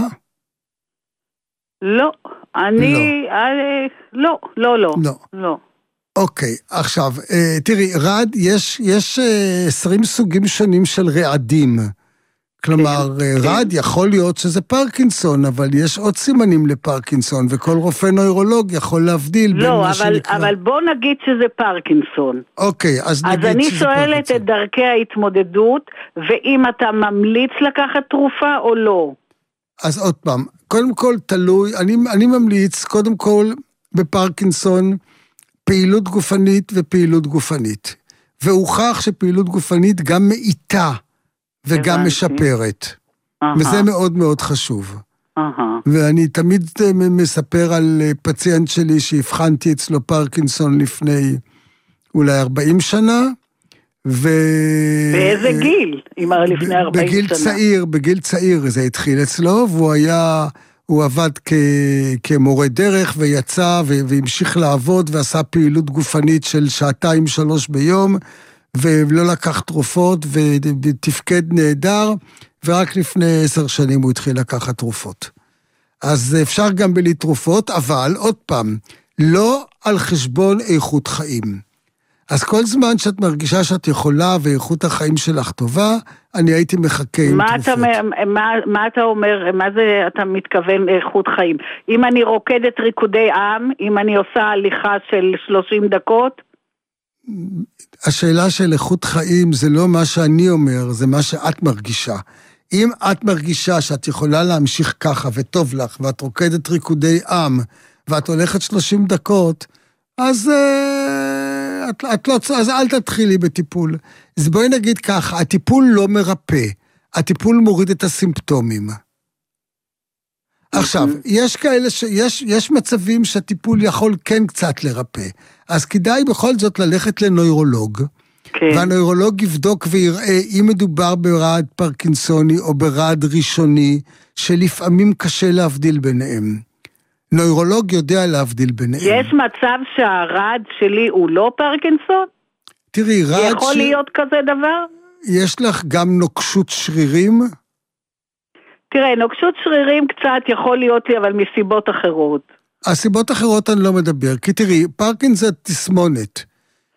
לא, אני, לא, לא, לא. לא.
אוקיי, עכשיו, תראי, רד, יש עשרים סוגים שונים של רעדים. כלומר, רד יכול להיות שזה פרקינסון, אבל יש עוד סימנים לפרקינסון, וכל רופא נוירולוג יכול להבדיל בין מה שנקרא.
לא, אבל בוא נגיד שזה פרקינסון.
אוקיי, אז נגיד שזה פרקינסון.
אז אני שואלת את דרכי ההתמודדות, ואם אתה ממליץ לקחת תרופה או לא.
אז עוד פעם, קודם כל תלוי, אני, אני ממליץ, קודם כל, בפרקינסון, פעילות גופנית ופעילות גופנית. והוכח שפעילות גופנית גם מאיתה, וגם משפרת. וזה מאוד מאוד חשוב. ואני תמיד מספר על פציינט שלי שהבחנתי אצלו פרקינסון לפני אולי ארבעים שנה, ו...
באיזה גיל? לפני ארבעים שנה.
בגיל צעיר, בגיל צעיר זה התחיל אצלו, והוא היה, הוא עבד כ... כמורה דרך, ויצא והמשיך לעבוד, ועשה פעילות גופנית של שעתיים שלוש ביום, ולא לקח תרופות, ותפקד נהדר, ורק לפני עשר שנים הוא התחיל לקחת תרופות. אז אפשר גם בלי תרופות, אבל עוד פעם, לא על חשבון איכות חיים. אז כל זמן שאת מרגישה שאת יכולה, ואיכות החיים שלך טובה, אני הייתי מחכה עם
מה
תרופות.
אתה, מה, מה אתה אומר, מה זה אתה מתכוון איכות חיים? אם אני רוקדת ריקודי עם, אם אני עושה הליכה של שלושים דקות,
השאלה של איכות חיים זה לא מה שאני אומר, זה מה שאת מרגישה. אם את מרגישה שאת יכולה להמשיך ככה וטוב לך, ואת רוקדת ריקודי עם, ואת הולכת שלושים דקות, אז, את, את לא, אז אל תתחילי בטיפול. אז בואי נגיד ככה, הטיפול לא מרפא, הטיפול מוריד את הסימפטומים. עכשיו, יש כאלה שיש, יש מצבים שהטיפול יכול כן קצת לרפא, אז כדאי בכל זאת ללכת לנוירולוג, כן. והנוירולוג יבדוק ויראה אם מדובר ברעד פרקינסוני או ברעד ראשוני, שלפעמים קשה להבדיל ביניהם. נוירולוג יודע להבדיל ביניהם.
יש מצב שהרעד שלי הוא לא פרקינסון?
תראי, רעד...
יכול ש... להיות כזה דבר?
יש לך גם נוקשות שרירים?
תראה, נוקשות שרירים קצת יכול להיות לי, אבל מסיבות אחרות.
הסיבות אחרות אני לא מדבר, כי תראי, פרקינסון תסמונת.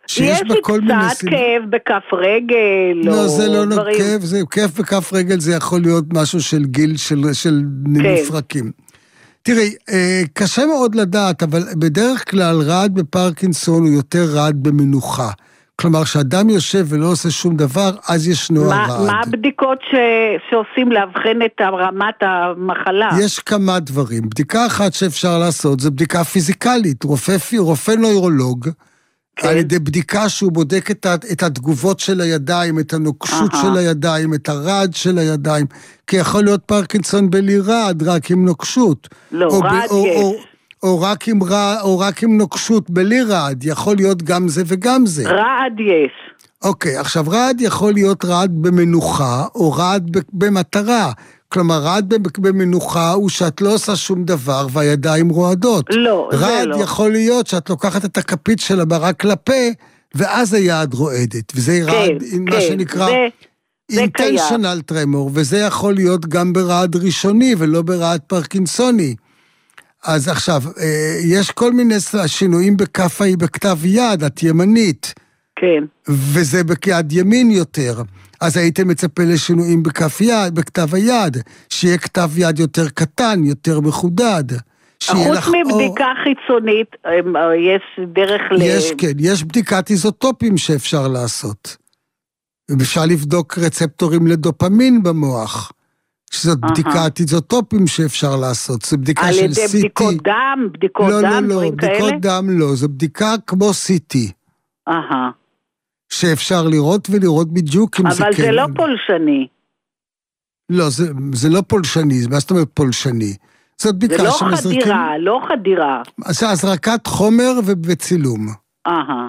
יש לי קצת כאב בכף רגל,
לא, זה לא כאב, זה כאב בכף רגל, זה יכול להיות משהו של גיל, של מפרקים. תראי, קשה מאוד לדעת, אבל בדרך כלל רעד בפרקינסון הוא יותר רעד במנוחה. כלומר, כשאדם יושב ולא עושה שום דבר, אז ישנו הרעד.
מה הבדיקות שעושים להבחן את רמת המחלה?
יש כמה דברים. בדיקה אחת שאפשר לעשות, זה בדיקה פיזיקלית. רופא נוירולוג, על ידי בדיקה שהוא בודק את התגובות של הידיים, את הנוקשות של הידיים, את הרעד של הידיים, כי יכול להיות פרקינסון בלי רעד, רק עם נוקשות.
לא, רעד יש.
או רק עם רע, או רק עם נוקשות בלי רעד, יכול להיות גם זה וגם זה.
רעד יש.
אוקיי, עכשיו רעד יכול להיות רעד במנוחה, או רעד במטרה. כלומר, רעד במנוחה הוא שאת לא עושה שום דבר, והידיים רועדות.
לא, זה לא.
רעד יכול להיות שאת לוקחת את הכפית של הברק לפה, ואז היד רועדת. וזה
כן,
רעד,
כן,
מה שנקרא...
זה...
אינטנשיונל טרמור, וזה יכול להיות גם ברעד ראשוני, ולא ברעד פרקינסוני. אז עכשיו, יש כל מיני שינויים בכף, בכתב יד, את ימנית.
כן.
וזה ביד ימין יותר. אז הייתם מצפה לשינויים בכף יד, בכתב היד, שיהיה כתב יד יותר קטן, יותר מחודד.
חוץ מבדיקה חיצונית, יש דרך ל...
יש, כן, יש בדיקת איזוטופים שאפשר לעשות. אפשר לבדוק רצפטורים לדופמין במוח. שזאת בדיקת איזוטופים שאפשר לעשות, זו בדיקה של סי טי.
על ידי בדיקות דם, בדיקות דם, דברים כאלה?
לא, לא, בדיקות דם לא, זו בדיקה כמו סי טי.
אהה.
שאפשר לראות ולראות בדיוק אם זה כן.
אבל זה לא פולשני.
לא, זה לא פולשני, מה זאת אומרת פולשני? זאת בדיקה שמזרקים...
זה לא חדירה, לא חדירה.
זה הזרקת חומר וצילום.
אהה.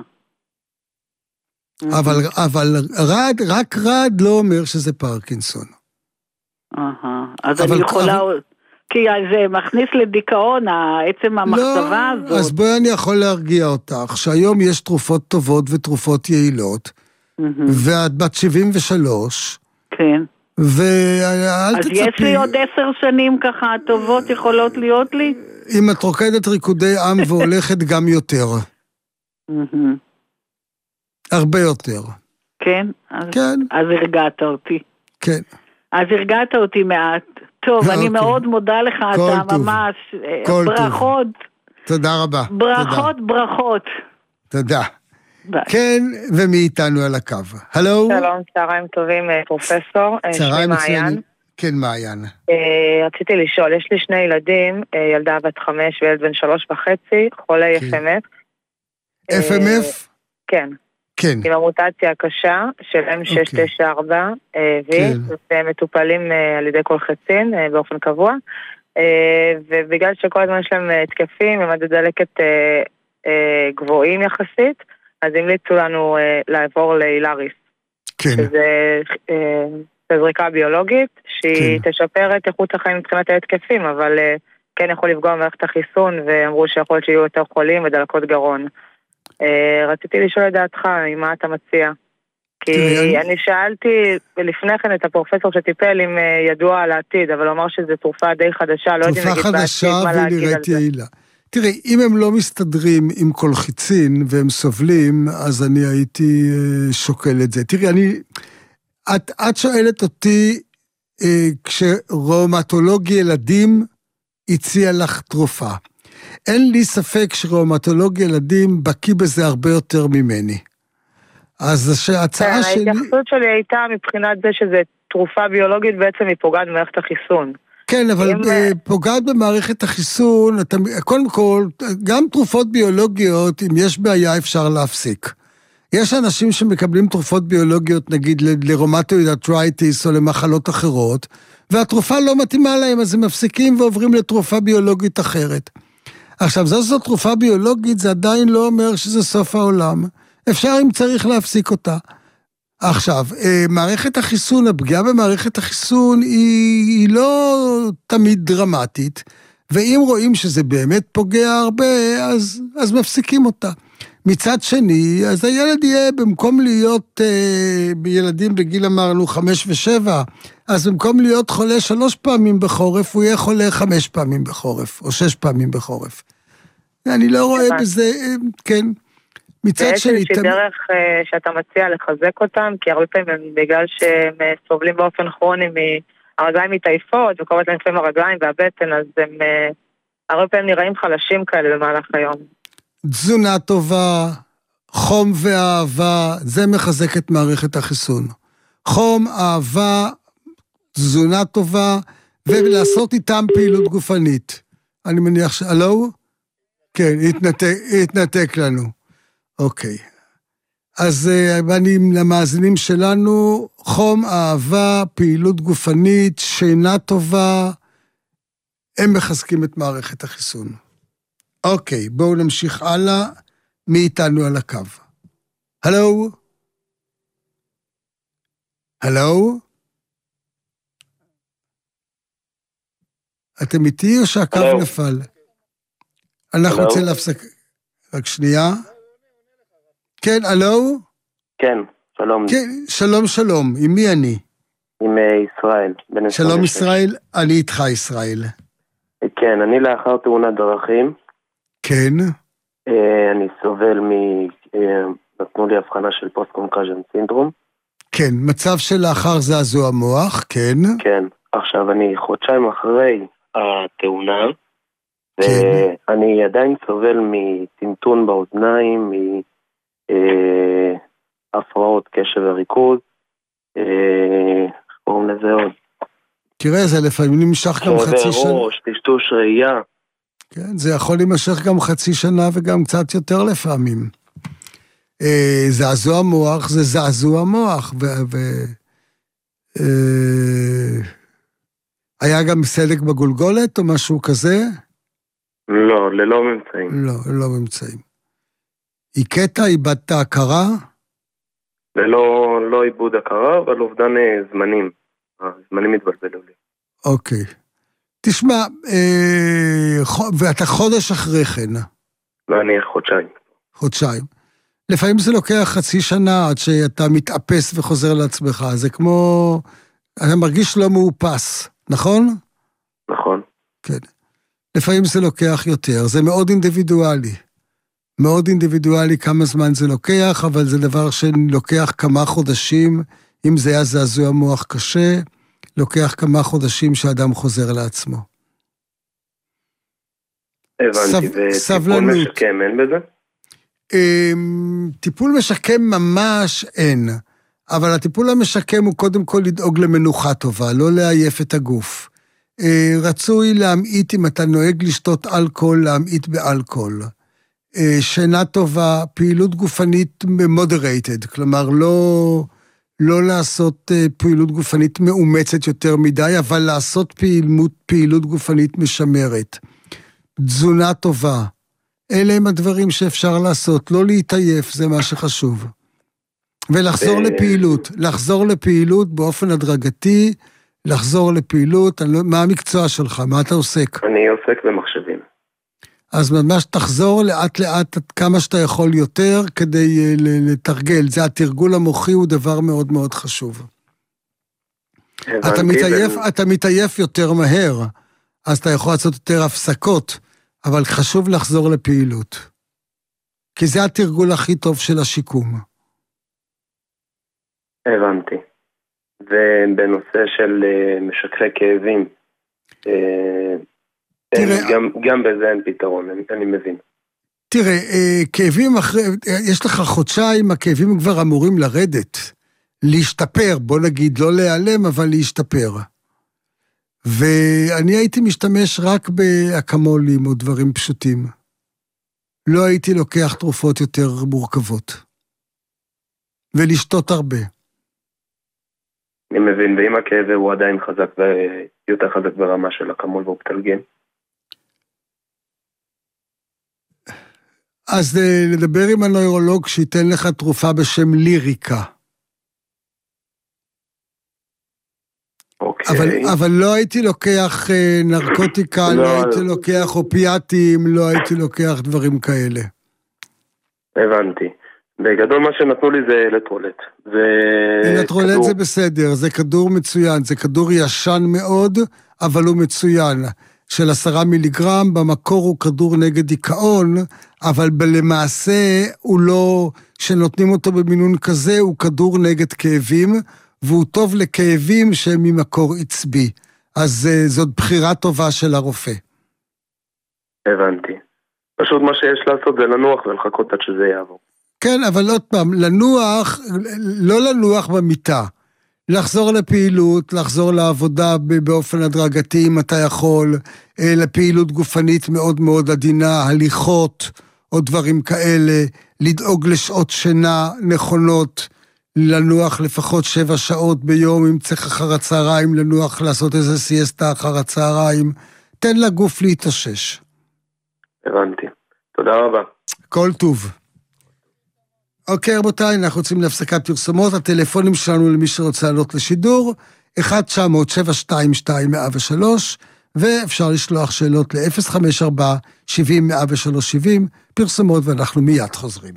אבל רעד, רק רעד לא אומר שזה פרקינסון.
אהה, אז אני יכולה... כי זה מכניס לדיכאון, עצם המחשבה הזאת.
לא, אז בואי אני יכול להרגיע אותך, שהיום יש תרופות טובות ותרופות יעילות, ואת בת שבעים ושלוש.
כן.
ואל תצפי...
אז יש לי עוד עשר שנים ככה, טובות יכולות להיות לי?
אם את רוקדת ריקודי עם והולכת גם יותר. הרבה יותר.
כן? כן. אז הרגעת אותי.
כן.
אז הרגעת אותי מעט. טוב, אני מאוד מודה לך, אתה ממש... ברכות.
תודה רבה.
ברכות, ברכות.
תודה. כן, ומי איתנו על הקו? הלו?
שלום, צהריים טובים, פרופסור.
צהריים מצוינים. כן, מעיין.
רציתי לשאול, יש לי שני ילדים, ילדה בת חמש וילד בן שלוש וחצי, חולי אף אם אף.
אף אם אף?
כן.
כן.
עם המוטציה הקשה של אם שש תשע ארבע וי, והם מטופלים על ידי כל חצין באופן קבוע, ובגלל שכל הזמן יש להם התקפים, הם עד דלקת גבוהים יחסית, אז המליצו לנו לעבור להילריס.
כן.
שזה זריקה ביולוגית, שהיא תשפר את איכות החיים מבחינת ההתקפים, אבל כן יכול לפגוע במערכת החיסון, ואמרו שיכול להיות שיהיו יותר חולים ודלקות גרון. רציתי לשאול את דעתך, מה אתה מציע? כי אני שאלתי לפני כן את הפרופסור שטיפל אם ידוע על העתיד, אבל הוא אמר שזו תרופה די חדשה, לא יודעים להגיד בעתיד מה להגיד על זה.
תראי, אם הם לא מסתדרים עם קולחיצין והם סובלים, אז אני הייתי שוקל את זה. תראי, אני, את, את שואלת אותי, כשרומטולוג ילדים הציע לך תרופה. אין לי ספק שרומטולוג ילדים בקיא בזה הרבה יותר ממני. אז ההצעה שלי...
ההתייחסות שלי הייתה מבחינת זה שזה תרופה ביולוגית, בעצם היא פוגעת במערכת החיסון.
כן, אבל אם... פוגעת במערכת החיסון, אתה... קודם כל, גם תרופות ביולוגיות, אם יש בעיה אפשר להפסיק. יש אנשים שמקבלים תרופות ביולוגיות, נגיד לרומטואיד ארתריטיס או למחלות אחרות, והתרופה לא מתאימה להם, אז הם מפסיקים ועוברים לתרופה ביולוגית אחרת. עכשיו, זו זו תרופה ביולוגית, זה עדיין לא אומר שזה סוף העולם. אפשר אם צריך להפסיק אותה. עכשיו, מערכת החיסון, הפגיעה במערכת החיסון היא, היא לא תמיד דרמטית, ואם רואים שזה באמת פוגע הרבה, אז, אז מפסיקים אותה. מצד שני, אז הילד יהיה במקום להיות אה, ילדים בגיל אמרנו חמש ושבע, אז במקום להיות חולה שלוש פעמים בחורף, הוא יהיה חולה חמש פעמים בחורף, או שש פעמים בחורף. אני לא רואה בזה, כן. מצד שני...
זה איזושהי דרך שאתה מציע לחזק אותם, כי הרבה פעמים בגלל שהם סובלים באופן כרוני מהרגליים מתעייפות, וקורות להם לפעמים הרגליים והבטן, אז הם הרבה פעמים נראים חלשים כאלה במהלך היום.
תזונה טובה, חום ואהבה, זה מחזק את מערכת החיסון. חום, אהבה, תזונה טובה, ולעשות איתם פעילות גופנית. אני מניח ש... הלו? כן, התנתק, התנתק לנו. אוקיי. אז אני למאזינים שלנו, חום, אהבה, פעילות גופנית, שינה טובה, הם מחזקים את מערכת החיסון. אוקיי, בואו נמשיך הלאה, מי איתנו על הקו? הלו? הלו? אתם איתי או שהקו
Hello.
נפל? אנחנו
Hello.
רוצים להפסק... רק שנייה. כן, הלו?
כן, שלום.
כן, שלום שלום, עם מי אני?
עם ישראל.
שלום ישראל, אני איתך ישראל.
כן, אני לאחר תאונת דרכים.
כן.
אני סובל מ... נתנו לי הבחנה של פוסט-קונקז'ן סינדרום.
כן, מצב שלאחר זעזוע מוח, כן.
כן, עכשיו אני חודשיים אחרי התאונה,
כן.
ואני עדיין סובל מטינטון באוזניים, מהפרעות קשב וריכוז, קוראים לזה עוד.
תראה, זה לפעמים נמשך גם חצי שנה.
כאבי ראש, טשטוש ראייה.
כן, זה יכול להימשך גם חצי שנה וגם קצת יותר לפעמים. אה, זעזוע מוח זה זעזוע מוח, ו... ו אה, היה גם סדק בגולגולת או משהו כזה?
לא, ללא ממצאים.
לא, ללא ממצאים. הכית, איבדת הכרה?
ללא, לא איבוד הכרה, אבל אובדן זמנים. הזמנים מתבלבלו לי.
אוקיי. תשמע, אה, ואתה חודש אחרי כן.
ואני חודשיים.
חודשיים. לפעמים זה לוקח חצי שנה עד שאתה מתאפס וחוזר לעצמך. זה כמו... אתה מרגיש לא מאופס, נכון?
נכון.
כן. לפעמים זה לוקח יותר. זה מאוד אינדיבידואלי. מאוד אינדיבידואלי כמה זמן זה לוקח, אבל זה דבר שלוקח כמה חודשים. אם זה היה זעזוע מוח קשה, לוקח כמה חודשים שאדם חוזר לעצמו.
הבנתי, וטיפול משקם אין בזה?
טיפול משקם ממש אין, אבל הטיפול המשקם הוא קודם כל לדאוג למנוחה טובה, לא להעייף את הגוף. רצוי להמעיט, אם אתה נוהג לשתות אלכוהול, להמעיט באלכוהול. שינה טובה, פעילות גופנית moderated, כלומר לא... לא לעשות פעילות גופנית מאומצת יותר מדי, אבל לעשות פעילות, פעילות גופנית משמרת. תזונה טובה. אלה הם הדברים שאפשר לעשות. לא להתעייף, זה מה שחשוב. ולחזור לפעילות. לחזור לפעילות באופן הדרגתי, לחזור לפעילות. מה המקצוע שלך? מה אתה עוסק?
אני עוסק במחשבים.
אז ממש תחזור לאט לאט כמה שאתה יכול יותר כדי לתרגל. זה התרגול המוחי הוא דבר מאוד מאוד חשוב. אתה מתעייף, אתה מתעייף יותר מהר, אז אתה יכול לעשות יותר הפסקות, אבל חשוב לחזור לפעילות. כי זה התרגול הכי טוב של השיקום.
הבנתי. ובנושא של משככי כאבים, תראה, גם, גם בזה אין פתרון, אני, אני מבין.
תראה, כאבים אחרי, יש לך חודשיים, הכאבים כבר אמורים לרדת, להשתפר, בוא נגיד, לא להיעלם, אבל להשתפר. ואני הייתי משתמש רק באקמולים או דברים פשוטים. לא הייתי לוקח תרופות יותר מורכבות. ולשתות הרבה.
אני מבין, ואם הכאב הוא עדיין חזק, ויותר חזק ברמה של אקמול ואופטלגן?
אז לדבר עם הנוירולוג שייתן לך תרופה בשם ליריקה.
אוקיי.
אבל, אבל לא הייתי לוקח נרקוטיקה, לא, לא הייתי לוקח אופיאטים, לא הייתי לוקח דברים כאלה.
הבנתי. בגדול מה שנתנו לי זה אלקטרולט.
אלקטרולט זה בסדר, זה כדור מצוין, זה כדור ישן מאוד, אבל הוא מצוין. של עשרה מיליגרם, במקור הוא כדור נגד דיכאון, אבל למעשה הוא לא, שנותנים אותו במינון כזה, הוא כדור נגד כאבים, והוא טוב לכאבים שהם ממקור עצבי. אז זאת בחירה טובה של הרופא.
הבנתי. פשוט מה שיש לעשות זה לנוח ולחכות עד שזה יעבור.
כן, אבל עוד פעם, לנוח, לא לנוח במיטה. לחזור לפעילות, לחזור לעבודה באופן הדרגתי, אם אתה יכול, לפעילות גופנית מאוד מאוד עדינה, הליכות או דברים כאלה, לדאוג לשעות שינה נכונות, לנוח לפחות שבע שעות ביום, אם צריך אחר הצהריים, לנוח, לעשות איזה סיאסטה אחר הצהריים, תן לגוף להתאושש.
הבנתי. תודה רבה.
כל טוב. אוקיי, רבותיי, אנחנו רוצים להפסקת פרסומות, הטלפונים שלנו למי שרוצה לעלות לשידור, אחת תשע אפס אפס שבע שתיים שתיים מאה ושלוש, ואפשר לשלוח שאלות ל-אפס חמש ארבע שבעים מאה ושלוש שבעים, פרסומות ואנחנו מיד חוזרים.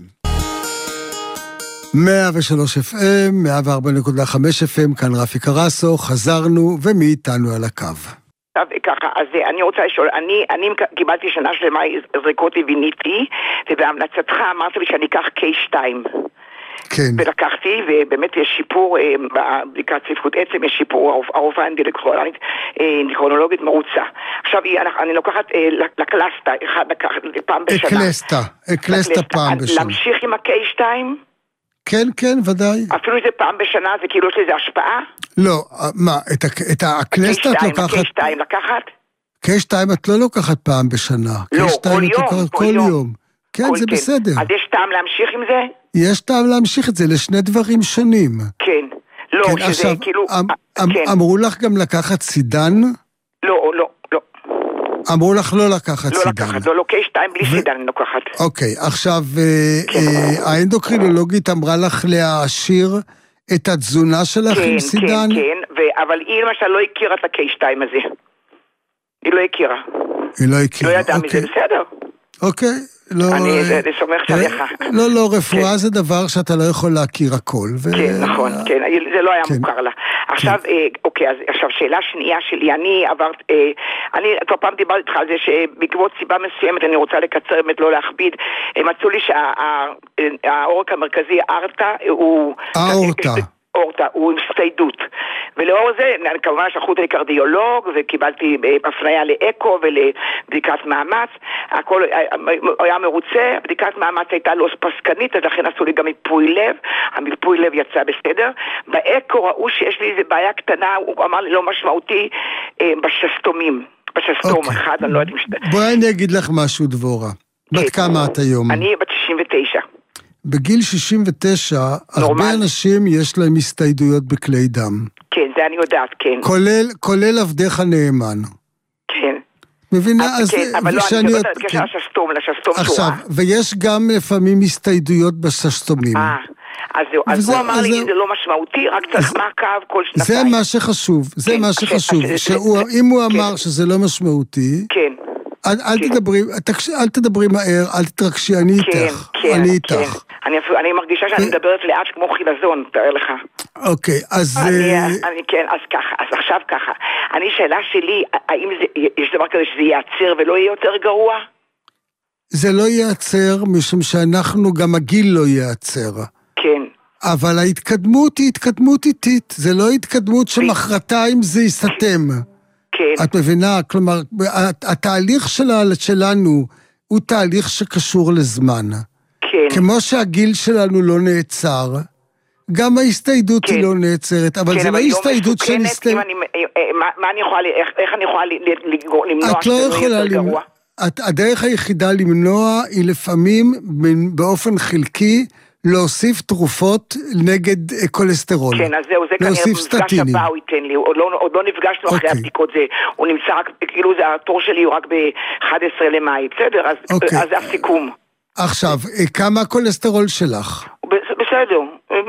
מאה ושלוש אף אם, מאה וארבע נקודה חמש אף אם, כאן רפי קרסו, חזרנו ומי איתנו על הקו.
ככה, אז אני רוצה לשאול, אני, אני קיבלתי שנה שלמה זריקות ויניתי, ובהמלצתך אמרת לי שאני אקח קיי שתיים.
כן.
ולקחתי, ובאמת יש שיפור, בבדיקת צפיפות עצם, יש שיפור, הרופאה אנדוקרינולוגית מרוצה. עכשיו, אני לוקחת לקלסטה, אחד לקחת פעם בשנה.
אקלסטה, אקלסטה פעם בשנה.
להמשיך עם ה-קיי שתיים?
כן, כן, ודאי.
אפילו זה פעם בשנה, זה כאילו יש לזה השפעה?
לא, מה, את האקלסטה את לוקחת...
קיי שתיים לקחת?
קיי שתיים את לא לוקחת פעם בשנה.
לא, כל יום.
כל יום. כן, זה בסדר.
אז יש טעם להמשיך עם זה?
יש טעם להמשיך את זה לשני דברים שונים.
כן. לא, שזה כאילו...
אמרו לך גם לקחת סידן?
לא, לא, לא.
אמרו לך לא לקחת סידן.
לא לקחת, לא, קיי שתיים בלי סידן אני לוקחת.
אוקיי, עכשיו, האנדוקרינולוגית אמרה לך להעשיר את התזונה שלך עם סידן?
כן, כן, כן, אבל היא למשל לא הכירה את ה-קיי שתיים הזה. היא לא הכירה.
היא לא הכירה,
לא ידעה מזה, בסדר.
אוקיי.
אני סומך עליך.
לא, לא, רפואה זה דבר שאתה לא יכול להכיר הכל.
כן, נכון, כן, זה לא היה מוכר לה. עכשיו, אוקיי, אז עכשיו שאלה שנייה שלי, אני עברת, אני כבר פעם דיברתי איתך על זה שבעקבות סיבה מסוימת אני רוצה לקצר, באמת לא להכביד, מצאו לי שהעורק המרכזי, ארטה, הוא...
האורטה.
אורטה, הוא עם סטיידות. ולאור זה, כמובן שלחו אותי לקרדיולוג, וקיבלתי הפניה לאקו ולבדיקת מאמץ. הכל היה מרוצה, בדיקת מאמץ הייתה לא פסקנית, אז לכן עשו לי גם מיפוי לב, המיפוי לב יצא בסדר. באקו ראו שיש לי איזו בעיה קטנה, הוא אמר לי לא משמעותי, בשסתומים. בשסתום אחד, אני לא יודעת משתת.
בואי אני אגיד לך משהו דבורה. בת כמה את היום?
אני בת שישים ותשע.
בגיל שישים ותשע, הרבה אנשים יש להם הסתיידויות בכלי דם.
כן, זה אני יודעת, כן.
כולל, כולל עבדך הנאמן.
כן.
מבינה? אז...
כן, אבל לא, אני מדברת על קשר לשסתום, לשסתום שורה.
עכשיו, ויש גם לפעמים הסתיידויות בשסתומים.
אה, אז הוא אמר לי, זה לא משמעותי, רק צריך מעקב כל שנתיים.
זה מה שחשוב, זה מה שחשוב. אם הוא אמר שזה לא משמעותי...
כן.
אל תדברי, אל תדברי מהר, אל תתרגשי, אני איתך, אני איתך.
אני מרגישה שאני מדברת לאט כמו חילזון, תאר לך.
אוקיי, אז...
אני כן, אז ככה, אז עכשיו ככה. אני, שאלה שלי, האם יש דבר כזה שזה ייעצר ולא יהיה יותר גרוע?
זה לא ייעצר, משום שאנחנו, גם הגיל לא ייעצר.
כן.
אבל ההתקדמות היא התקדמות איטית, זה לא התקדמות שמחרתיים זה יסתם.
כן.
את מבינה? כלומר, התהליך שלה, שלנו הוא תהליך שקשור לזמן.
כן.
כמו שהגיל שלנו לא נעצר, גם ההסתיידות
כן.
היא לא נעצרת, אבל
כן,
זה
אבל
לא הסתיידות של הסתיידות.
מה, מה אני יכולה, איך, איך אני יכולה למנוע
את לא יכולה למנוע. הדרך היחידה למנוע היא לפעמים באופן חלקי, להוסיף תרופות נגד כולסטרול.
כן, אז זהו, זה כנראה מפגש הבא הוא ייתן לי, עוד לא, עוד לא נפגשנו אחרי הבדיקות, זה, הוא נמצא רק, כאילו זה, התור שלי הוא רק ב-אחד עשר למאי, בסדר, אז, אז זה הסיכום.
עכשיו, כמה הכולסטרול שלך?
בסדר,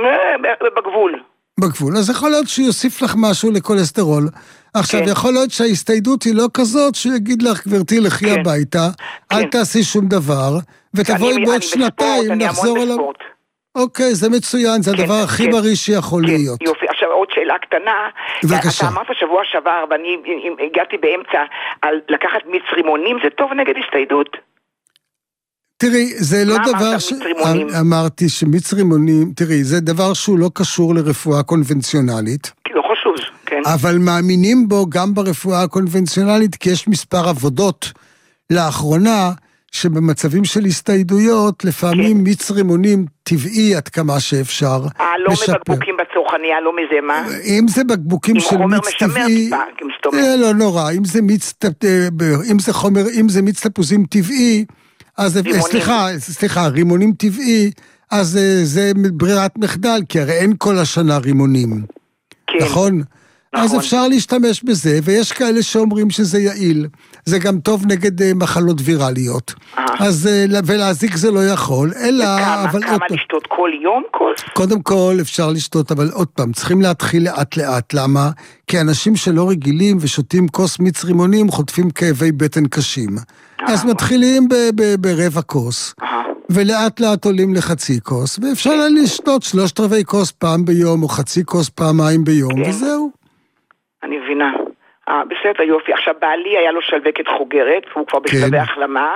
בגבול.
בגבול, אז יכול להיות שיוסיף לך משהו לכולסטרול. עכשיו, כן. יכול להיות שההסתיידות היא לא כזאת, שיגיד לך, גברתי, לכי כן. הביתה, כן. אל תעשי שום דבר, ותבואי בעוד שנתיים, נחזור עליו. אוקיי, זה מצוין, זה הדבר הכי בריא שיכול להיות.
יופי, עכשיו עוד שאלה קטנה.
בבקשה.
אתה אמרת שבוע שעבר, ואני הגעתי באמצע, על לקחת מיץ רימונים, זה טוב נגד הסתיידות?
תראי, זה לא דבר ש... אמרתי שמיץ רימונים, תראי, זה דבר שהוא לא קשור לרפואה קונבנציונלית.
לא חשוב, כן.
אבל מאמינים בו גם ברפואה הקונבנציונלית, כי יש מספר עבודות לאחרונה, שבמצבים של הסתיידויות, לפעמים כן. מיץ רימונים טבעי עד כמה שאפשר.
אה, לא משפר. מבקבוקים בצורכניה, לא מזה, מה?
אם זה בקבוקים של מיץ טבעי, אה, לא נורא, אם זה מיץ, אם זה חומר, אם זה מיץ תפוזים טבעי, אז רימונים. סליחה, סליחה, רימונים טבעי, אז זה ברירת מחדל, כי הרי אין כל השנה רימונים. כן. נכון? נכון. אז אפשר להשתמש בזה, ויש כאלה שאומרים שזה יעיל. זה גם טוב נגד מחלות ויראליות. אה. אז, ולהזיק זה לא יכול, אלא...
וכמה, אבל כמה עוד... לשתות כל יום? כל...
קודם כל אפשר לשתות, אבל עוד פעם, צריכים להתחיל לאט לאט. למה? כי אנשים שלא רגילים ושותים כוס מיץ רימונים, חוטפים כאבי בטן קשים. אה. אז מתחילים ב- ב- ברבע כוס. אה. ולאט לאט עולים לחצי כוס, ואפשר כן. לשתות שלושת רבעי כוס פעם ביום, או חצי כוס פעמיים ביום, כן. וזהו.
אני מבינה. אה, בסדר, יופי. עכשיו, בעלי היה לו שלווקת חוגרת, והוא כבר בשלבי החלמה.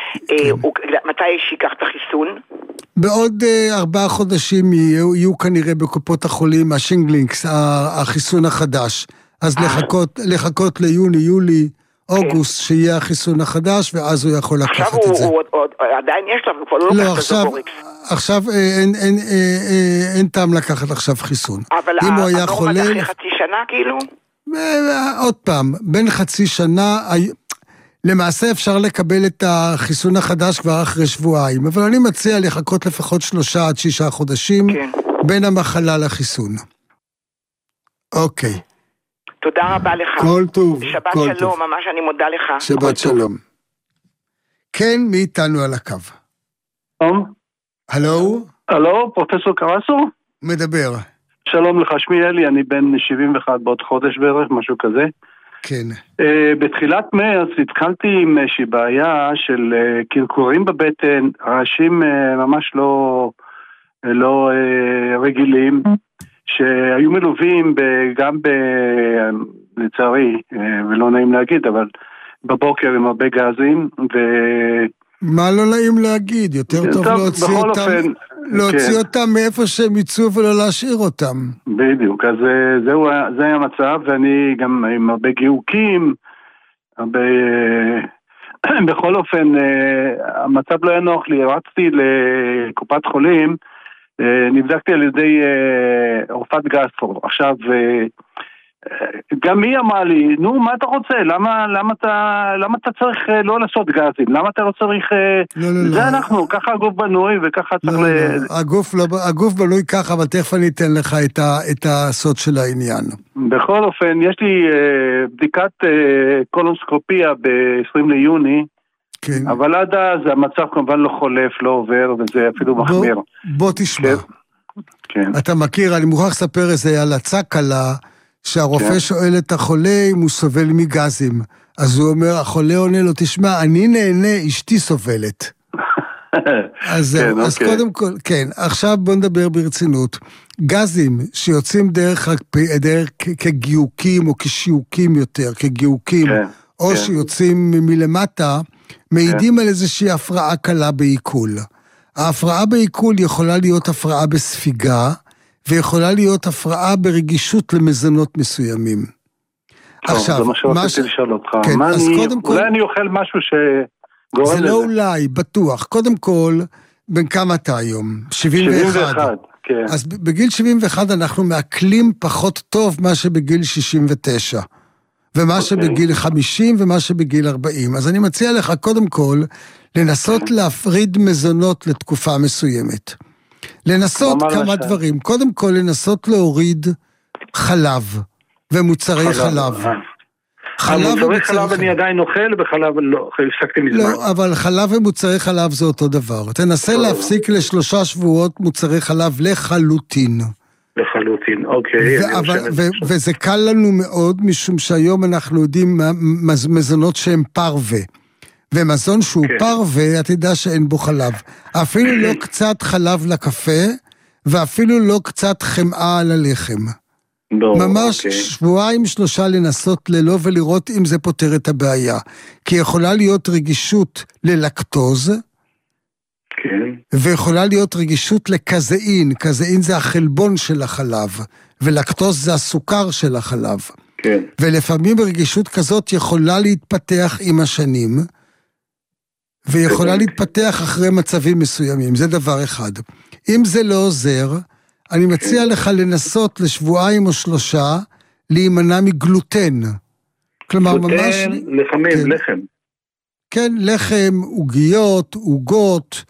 מתי שיקח את החיסון?
בעוד ארבעה חודשים יהיו כנראה בקופות החולים, השינגלינקס, החיסון החדש. אז לחכות ליוני, יולי, אוגוסט, שיהיה החיסון החדש, ואז הוא יכול לקחת את זה.
עכשיו הוא עדיין יש לו, הוא כבר לא לוקח את הזובוריקס.
עכשיו אין טעם לקחת עכשיו חיסון.
אבל הנורמה זה אחרי חצי שנה כאילו?
עוד פעם, בין חצי שנה, למעשה אפשר לקבל את החיסון החדש כבר אחרי שבועיים, אבל אני מציע לחכות לפחות שלושה עד שישה חודשים בין המחלה לחיסון. אוקיי.
תודה רבה לך.
כל טוב.
שבת שלום, ממש אני מודה לך.
שבת שלום. כן, מי איתנו על הקו? הלו?
הלו, פרופסור קרסו?
מדבר.
שלום לך, שמי אלי, אני בן שבעים ואחת בעוד חודש בערך, משהו כזה.
כן.
Uh, בתחילת מרץ התחלתי עם איזושהי בעיה של uh, קרקורים בבטן, רעשים uh, ממש לא, לא uh, רגילים, שהיו מלווים גם ב... לצערי, uh, ולא נעים להגיד, אבל בבוקר עם הרבה גזים, ו...
מה לא נעים להגיד? יותר טוב להוציא אותם, להוציא אותם מאיפה שהם יצאו ולא להשאיר אותם.
בדיוק, אז זהו, זה היה המצב, ואני גם עם הרבה גיוקים, הרבה... בכל אופן, המצב לא היה נוח לי, רצתי לקופת חולים, נבדקתי על ידי רופאת גסטרו. עכשיו, גם היא אמרה לי, נו, מה אתה רוצה? למה, למה אתה, למה אתה צריך לא לעשות גזים? למה אתה לא צריך...
לא, לא,
זה
לא.
אנחנו, ככה הגוף בנוי וככה
לא,
צריך...
לא,
ל...
לא. הגוף, לא, הגוף בנוי ככה, אבל תכף אני אתן לך את, ה, את הסוד של העניין.
בכל אופן, יש לי אה, בדיקת אה, קולונוסקופיה ב-עשרים ליוני,
כן.
אבל עד אז המצב כמובן לא חולף, לא עובר, וזה אפילו
בוא,
מחמיר.
בוא תשמע.
כן. כן.
אתה מכיר, אני מוכרח לספר איזה הלצה קלה, שהרופא כן. שואל את החולה אם הוא סובל מגזים. אז הוא אומר, החולה עונה לו, תשמע, אני נהנה, אשתי סובלת. אז, כן, אז אוקיי. קודם כל, כן, עכשיו בוא נדבר ברצינות. גזים שיוצאים דרך, דרך כגיוקים או כשיוקים יותר, כגיוקים, כן, או כן. שיוצאים מלמטה, מעידים כן. על איזושהי הפרעה קלה בעיכול. ההפרעה בעיכול יכולה להיות הפרעה בספיגה, ויכולה להיות הפרעה ברגישות למזונות מסוימים.
טוב, עכשיו, זה מה שרציתי ש... לשאול אותך. כן, מה אני... אולי כל... אני אוכל משהו שגורם לזה.
זה לא אולי, בטוח. קודם כל, בין כמה אתה היום? שבעים ואחת.
שבעים ואחת, כן.
אז בגיל שבעים ואחת אנחנו מעכלים פחות טוב מה שבגיל שישים ותשע. ומה okay. שבגיל חמישים ומה שבגיל ארבעים. אז אני מציע לך קודם כל, לנסות okay. להפריד מזונות לתקופה מסוימת. לנסות כמה לשם. דברים. קודם כל, לנסות להוריד חלב ומוצרי חלב. חלב,
חלב ומוצרי חלב אני עדיין אוכל, בחלב לא, הפסקתי מזמן.
לא, אבל חלב ומוצרי חלב זה אותו דבר. תנסה להפסיק לשלושה שבועות מוצרי חלב לחלוטין.
לחלוטין, אוקיי.
ו- אבל, ו- וזה קל לנו מאוד, משום שהיום אנחנו יודעים מזונות שהם פרווה. ומזון שהוא okay. פרווה, אתה יודע שאין בו חלב. אפילו לא קצת חלב לקפה, ואפילו לא קצת חמאה על הלחם. לא, ממש אוקיי. שבועיים שלושה לנסות ללא ולראות אם זה פותר את הבעיה. כי יכולה להיות רגישות ללקטוז,
כן.
ויכולה להיות רגישות לקזאין. קזאין זה החלבון של החלב, ולקטוז זה הסוכר של החלב.
כן.
ולפעמים רגישות כזאת יכולה להתפתח עם השנים, ויכולה להתפתח אחרי מצבים מסוימים. זה דבר אחד. אם זה לא עוזר, אני מציע לך לנסות לשבועיים או שלושה להימנע מגלוטן.
כלומר, ממש... לחמים, כן. לחם.
כן, לחם, עוגיות, עוגות,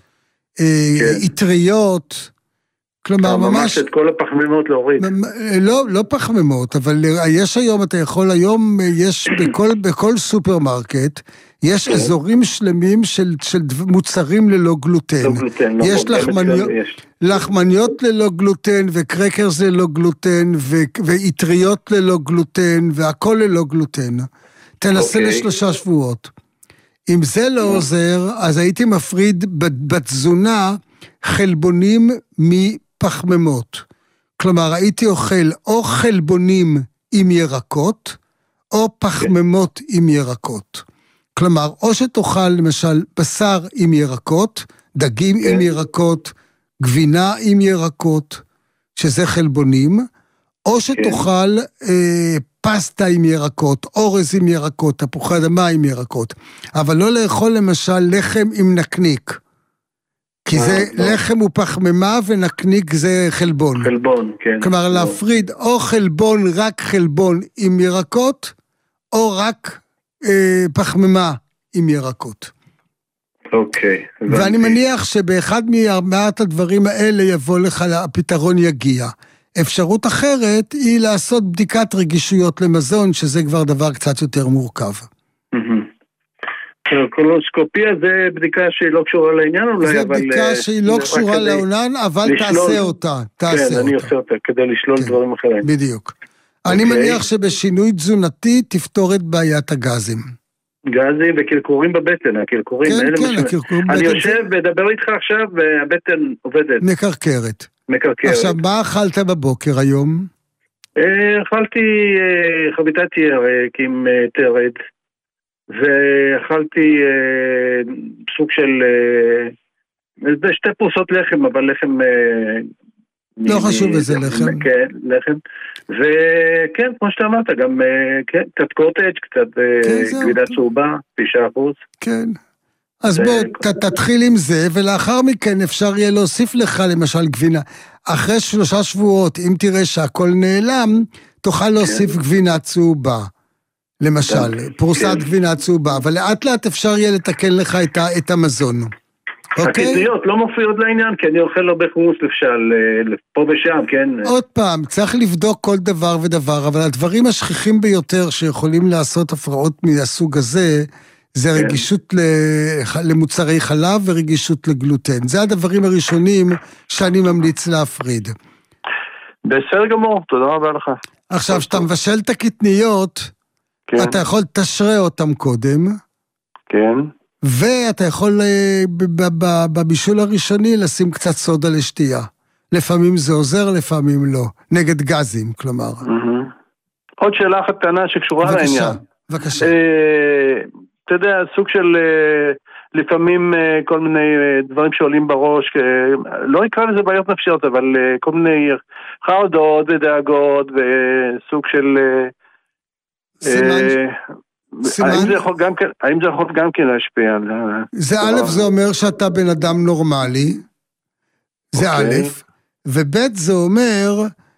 יטריות. כלומר, ממש...
ממש את כל הפחמימות להוריד.
לא, לא פחמימות, אבל יש היום, אתה יכול היום, יש בכל, בכל סופרמרקט, יש אזורים שלמים של, של מוצרים ללא גלוטן.
לא גלוטן,
יש
לא
לחמניות, לחמניות ללא גלוטן, וקרקרס ללא גלוטן, ויטריות ללא גלוטן, והכל ללא גלוטן. תנסה לשלושה שבועות. אם זה לא עוזר, אז הייתי מפריד בתזונה חלבונים מפחממות. כלומר, הייתי אוכל או חלבונים עם ירקות, או פחממות עם ירקות. כלומר, או שתאכל למשל בשר עם ירקות, דגים כן. עם ירקות, גבינה עם ירקות, שזה חלבונים, או שתאכל כן. אה, פסטה עם ירקות, אורז עם ירקות, תפוחי אדמה עם ירקות, אבל לא לאכול למשל לחם עם נקניק, כי זה לחם הוא פחמימה ונקניק זה חלבון.
חלבון, כן.
כלומר, להפריד או חלבון, רק חלבון עם ירקות, או רק אה, פחמימה עם ירקות.
אוקיי.
ואני מניח שבאחד מארבעת הדברים האלה יבוא לך, הפתרון יגיע. אפשרות אחרת היא לעשות בדיקת רגישויות למזון, שזה כבר דבר קצת יותר מורכב.
קולונוסקופיה זה בדיקה שהיא לא קשורה לעניין אולי,
זה בדיקה שהיא לא קשורה לעניין, אבל תעשה אותה.
כן, אני עושה אותה, כדי לשלול דברים אחרים.
בדיוק. אני מניח שבשינוי תזונתי תפתור את בעיית הגזים.
גזים וקרקורים בבטן, הקרקורים.
כן, כן, הקרקורים בבטן.
אני יושב ודבר איתך עכשיו, והבטן עובדת.
מקרקרת.
מקרקרת.
עכשיו, מה אכלת בבוקר היום?
אכלתי חביתת ירק עם תרד, ואכלתי סוג של, זה שתי פרוסות לחם, אבל לחם...
לא חשוב איזה לחם.
כן, לחם. וכן, כמו שאתה אמרת, גם קצת קוטג', קצת גבינה צהובה, תשעה אחוז.
כן. אז בוא, תתחיל עם זה, ולאחר מכן אפשר יהיה להוסיף לך למשל גבינה. אחרי שלושה שבועות, אם תראה שהכל נעלם, תוכל להוסיף גבינה צהובה. למשל, פרוסת גבינה צהובה, אבל לאט לאט אפשר יהיה לתקן לך את המזון.
הקטריות לא מופיעות לעניין, כי אני אוכל הרבה חומוס לפשל, פה ושם, כן?
עוד פעם, צריך לבדוק כל דבר ודבר, אבל הדברים השכיחים ביותר שיכולים לעשות הפרעות מהסוג הזה, זה רגישות למוצרי חלב ורגישות לגלוטן. זה הדברים הראשונים שאני ממליץ להפריד.
בסדר גמור, תודה רבה לך.
עכשיו, שאתה מבשל את הקטניות, אתה יכול תשרה אותם קודם.
כן.
ואתה יכול בבישול הראשוני לשים קצת סודה לשתייה. לפעמים זה עוזר, לפעמים לא. נגד גזים, כלומר.
עוד שאלה אחת קטנה שקשורה לעניין.
בבקשה.
אתה יודע, סוג של לפעמים כל מיני דברים שעולים בראש, לא יקרא לזה בעיות נפשיות, אבל כל מיני חרדות ודאגות וסוג של... האם זה יכול גם כן, האם זה יכול גם כן להשפיע על...
זה א', זה אומר שאתה בן אדם נורמלי, זה א', וב' זה אומר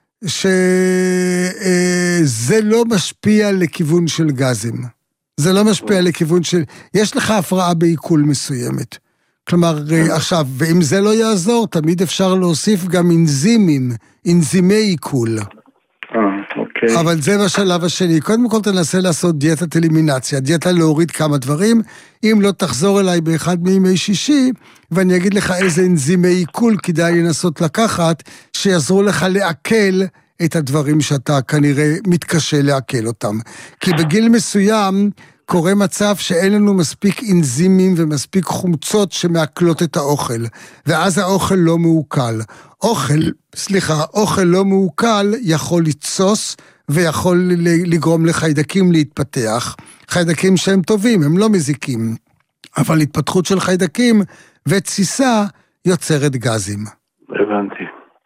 שזה לא משפיע לכיוון של גזים. זה לא משפיע לכיוון של... יש לך הפרעה בעיכול מסוימת. כלומר, עכשיו, ואם זה לא יעזור, תמיד אפשר להוסיף גם אנזימים, אנזימי עיכול. אבל זה בשלב השני. קודם כל תנסה לעשות דיאטת אלימינציה, דיאטה להוריד כמה דברים. אם לא תחזור אליי באחד מימי שישי, ואני אגיד לך איזה אנזימי עיכול כדאי לנסות לקחת, שיעזרו לך לעכל את הדברים שאתה כנראה מתקשה לעכל אותם. כי בגיל מסוים, קורה מצב שאין לנו מספיק אנזימים ומספיק חומצות שמעכלות את האוכל, ואז האוכל לא מעוקל. אוכל, סליחה, אוכל לא מעוקל יכול לתסוס ויכול לגרום לחיידקים להתפתח. חיידקים שהם טובים, הם לא מזיקים. אבל התפתחות של חיידקים ותסיסה יוצרת גזים.
הבנתי.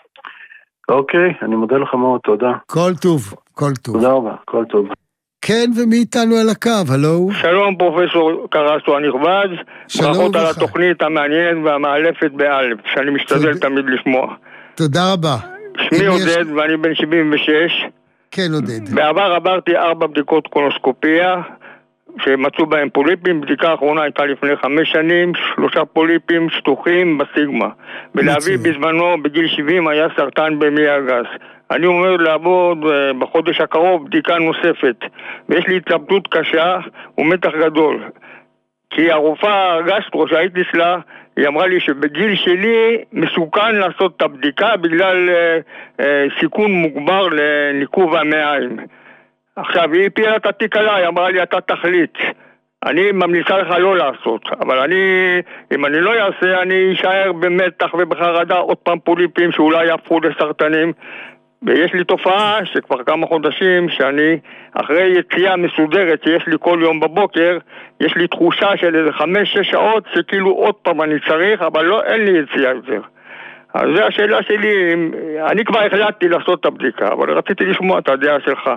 אוקיי, אני מודה לך מאוד, תודה.
כל טוב, כל טוב.
תודה רבה, כל טוב.
כן, ומי איתנו על הקו, הלו?
שלום פרופסור קרסו הנכבד, ברכות על התוכנית המעניינת והמאלפת באלף, שאני משתדל תמיד לשמוע.
תודה רבה.
שמי עודד ואני בן שבעים ושש.
כן, עודד.
בעבר עברתי ארבע בדיקות קולונוסקופיה, שמצאו בהם פוליפים, בדיקה האחרונה הייתה לפני חמש שנים, שלושה פוליפים שטוחים בסיגמה. ולאבי בזמנו, בגיל שבעים, היה סרטן במעי הגס. אני אומר לעבוד בחודש הקרוב בדיקה נוספת, ויש לי התלבטות קשה ומתח גדול. כי הרופאה הגסטרו שהייתי אצלה, היא אמרה לי שבגיל שלי מסוכן לעשות את הבדיקה בגלל אה, אה, סיכון מוגבר לניקוב המעיים. עכשיו, היא הפילה את התיק עליי, היא אמרה לי, אתה תחליט. אני ממליצה לך לא לעשות, אבל אני, אם אני לא אעשה, אני אשאר במתח ובחרדה עוד פעם פוליפים שאולי יהפכו לסרטנים. ויש לי תופעה שכבר כמה חודשים שאני, אחרי יציאה מסודרת שיש לי כל יום בבוקר, יש לי תחושה של איזה חמש, שש שעות שכאילו עוד פעם אני צריך, אבל לא, אין לי יציאה יותר. אז זו השאלה שלי, אני כבר החלטתי לעשות את הבדיקה, אבל רציתי לשמוע את הדעה שלך.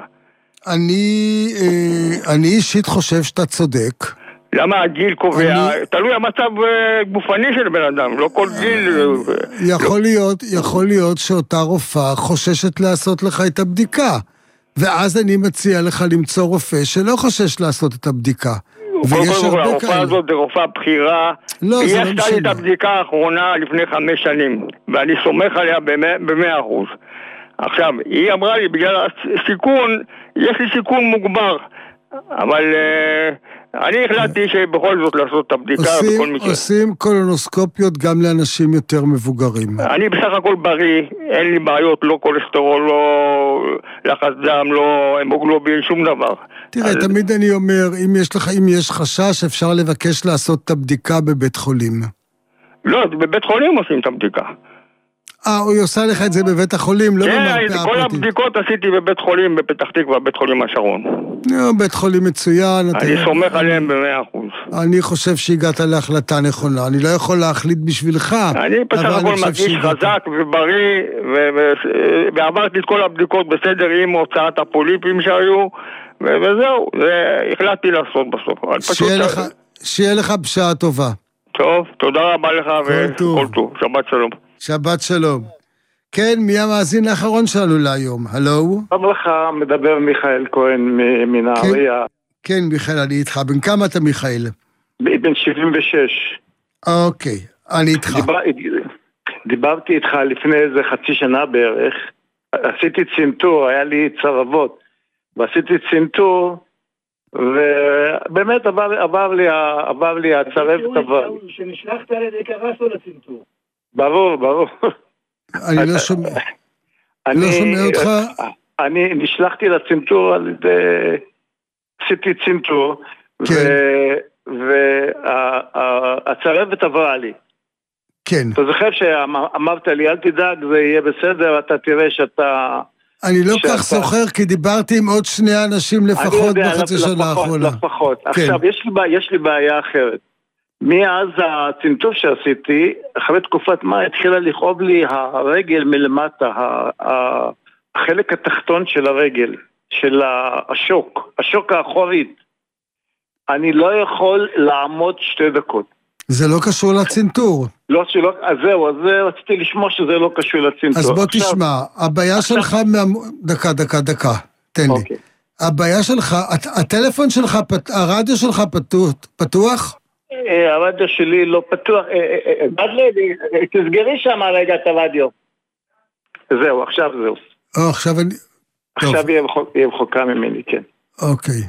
אני, אני אישית חושב שאתה צודק.
למה הגיל קובע? אני... תלוי המצב גופני של בן אדם, לא כל גיל...
יכול להיות, יכול להיות שאותה רופאה חוששת לעשות לך את הבדיקה, ואז אני מציע לך למצוא רופא שלא חושש לעשות את הבדיקה.
ויש הרבה כאלה. הרופאה הזאת זה רופאה בחירה,
לא,
היא
זה לא
עשתה לי את הבדיקה האחרונה לפני חמש שנים, ואני סומך עליה במאה אחוז. עכשיו, היא אמרה לי, בגלל הסיכון, יש לי סיכון מוגבר, אבל uh, אני החלטתי שבכל זאת לעשות את הבדיקה
עושים,
בכל מקרה.
עושים קולונוסקופיות גם לאנשים יותר מבוגרים.
אני בסך הכל בריא, אין לי בעיות, לא קולסטרול, לא לחץ דם, לא המוגלובין, שום דבר.
תראה, אז... תמיד אני אומר, אם יש לך, אם יש חשש, אפשר לבקש לעשות את הבדיקה בבית חולים.
לא, בבית חולים עושים את הבדיקה.
אה, הוא עושה לך את זה בבית החולים, לא במרפאה הפרטית.
כן, כל הבדיקות עשיתי בבית חולים, בפתח תקווה, בית חולים השרון.
לא, בית חולים מצוין.
אני סומך עליהם במאה אחוז.
אני חושב שהגעת להחלטה נכונה. אני לא יכול להחליט בשבילך.
אני בסך הכל מרגיש חזק ובריא, ועברתי את כל הבדיקות בסדר עם הוצאת הפוליפים שהיו, וזהו, החלטתי לעשות בסוף.
שיהיה לך בשעה טובה.
טוב, תודה רבה לך וכל טוב. שבת שלום.
שבת שלום. כן, מי המאזין האחרון שלנו להיום? הלו?
טוב לך, מדבר מיכאל כהן מנהריה.
כן, כן, מיכאל, אני איתך. בן כמה אתה, מיכאל?
בן שבעים ושש.
אוקיי, אני איתך.
דיבר, דיברתי איתך לפני איזה חצי שנה בערך. עשיתי צנתור, היה לי צרבות. ועשיתי צנתור, ובאמת עבר, עבר לי, עבר לי הצרב טבע.
שנשלחת על ידי קרסו לצנתור.
ברור, ברור.
אני לא שומע. אני לא שומע אותך.
אני נשלחתי לצנתור על ידי... עשיתי צנתור, והצרבת עברה לי.
כן.
אתה זוכר שאמרת לי, אל תדאג, זה יהיה בסדר, אתה תראה שאתה...
אני לא כך זוכר, כי דיברתי עם עוד שני אנשים לפחות בחצי שנה האחרונה.
לפחות. עכשיו, יש לי בעיה אחרת. מאז הצנתור שעשיתי, אחרי תקופת מה התחילה לכאוב לי הרגל מלמטה, החלק התחתון של הרגל, של השוק, השוק האחורית. אני לא יכול לעמוד שתי דקות.
זה לא קשור לצנתור.
לא, שלא, אז זהו, אז רציתי לשמוע שזה לא קשור לצנתור.
אז בוא תשמע, הבעיה שלך, דקה, דקה, דקה, תן לי. הבעיה שלך, הטלפון שלך, הרדיו שלך פתוח?
הרדיו שלי לא פתוח. תסגרי שם רגע את הרדיו. זהו, עכשיו זהו.
או, עכשיו אני...
עכשיו יהיה מחוקה ממני, כן.
אוקיי.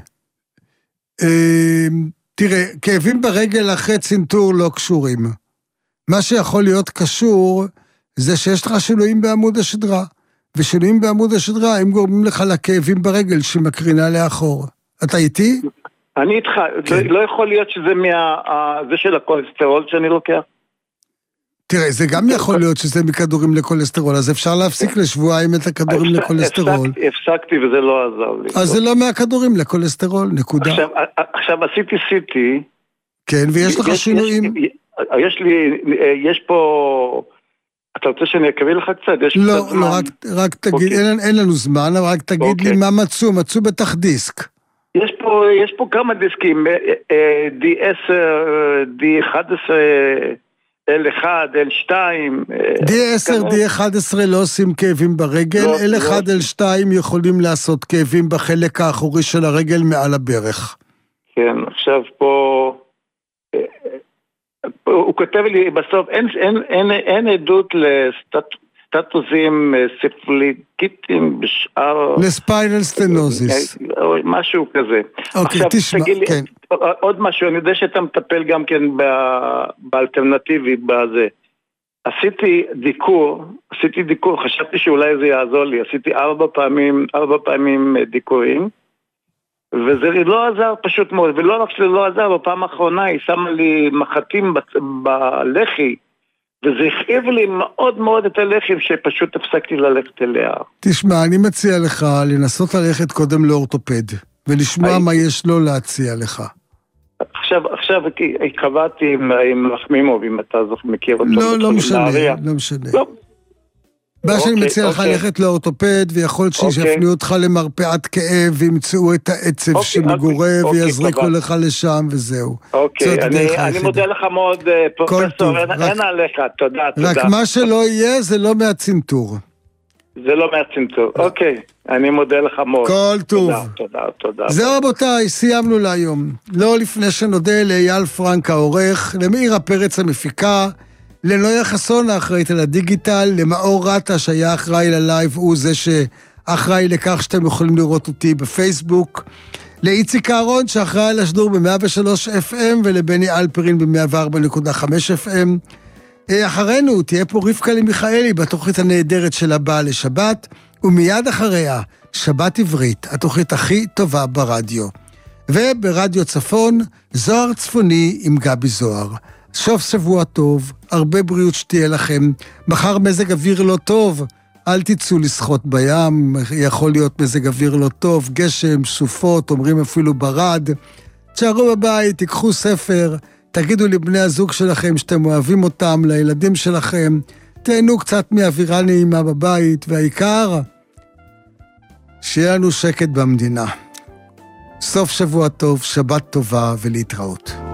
תראה, כאבים ברגל אחרי צנתור לא קשורים. מה שיכול להיות קשור זה שיש לך שינויים בעמוד השדרה, ושינויים בעמוד השדרה הם גורמים לך לכאבים ברגל שמקרינה לאחור. אתה איתי?
אני איתך, לא יכול להיות שזה זה של הכולסטרול שאני לוקח.
תראה, זה גם יכול להיות שזה מכדורים לכולסטרול, אז אפשר להפסיק לשבועיים את הכדורים לכולסטרול.
הפסקתי וזה לא עזר לי.
אז זה לא מהכדורים לכולסטרול, נקודה.
עכשיו עשיתי סיטי.
כן, ויש לך שינויים.
יש לי, יש פה... אתה רוצה שאני אקבל לך קצת?
לא, לא, רק תגיד, אין לנו זמן, אבל רק תגיד לי מה מצאו, מצאו בתח דיסק.
יש פה, יש פה כמה דיסקים, די עשר, די אחת עשרה, אל אחת, אל שתיים.
די עשר, די אחת עשרה לא עושים כאבים ברגל, אל אחת, אל שתיים יכולים לעשות כאבים בחלק האחורי של הרגל מעל הברך.
כן, עכשיו פה... הוא כותב לי בסוף, אין, אין, אין, אין עדות לסטטוסים ספליקיטיים בשאר...
לספיינל סטנוזיס.
משהו כזה.
אוקיי, תשמע, כן.
עוד משהו, אני יודע שאתה מטפל גם כן באלטרנטיבי בזה. עשיתי דיקור, עשיתי דיקור, חשבתי שאולי זה יעזור לי, עשיתי ארבע פעמים, ארבע פעמים דיקורים, וזה לא עזר פשוט מאוד, ולא רק שזה לא עזר, בפעם האחרונה היא שמה לי מחטים בלחי, וזה הכאיב לי מאוד מאוד את הלחי, שפשוט הפסקתי ללכת אליה.
תשמע, אני מציע לך לנסות ללכת קודם לאורתופד, ולשמוע מה יש לו להציע לך.
עכשיו, עכשיו קבעתי עם לחמימוב, אם אתה מכיר אותו.
לא, לא משנה, לא משנה. לא. מה שאני מציע לך ללכת לאורתופד, ויכול להיות שיפנו אותך למרפאת כאב, וימצאו את העצב שמגורה, ויזריקו לך לשם, וזהו.
אוקיי, אני מודה לך מאוד, פרופסור, אין עליך, תודה, תודה.
רק מה שלא יהיה, זה לא מהצנתור.
זה לא מהצנתור, אוקיי, אני מודה לך מאוד.
כל טוב.
תודה, תודה.
זהו רבותיי, סיימנו להיום. לא לפני שנודה לאייל פרנק העורך, למאירה פרץ המפיקה, לנויה חסון האחראית על הדיגיטל, למאור רטה שהיה אחראי ללייב, הוא זה שאחראי לכך שאתם יכולים לראות אותי בפייסבוק, לאיציק אהרון שאחראי על השידור ב-מאה ושלוש אף אם, ולבני אלפרין ב-מאה וארבע נקודה חמש אף אם. אחרינו תהיה פה רבקה למיכאלי בתוכנית הנהדרת של הבאה לשבת, ומיד אחריה שבת עברית, התוכנית הכי טובה ברדיו. וברדיו צפון, זוהר צפוני עם גבי זוהר. סוף שבוע טוב, הרבה בריאות שתהיה לכם. מחר מזג אוויר לא טוב, אל תצאו לשחות בים, יכול להיות מזג אוויר לא טוב, גשם, סופות, אומרים אפילו ברד. תשארו בבית, תיקחו ספר, תגידו לבני הזוג שלכם שאתם אוהבים אותם, לילדים שלכם, תהנו קצת מאווירה נעימה בבית, והעיקר, שיהיה לנו שקט במדינה. סוף שבוע טוב, שבת טובה ולהתראות.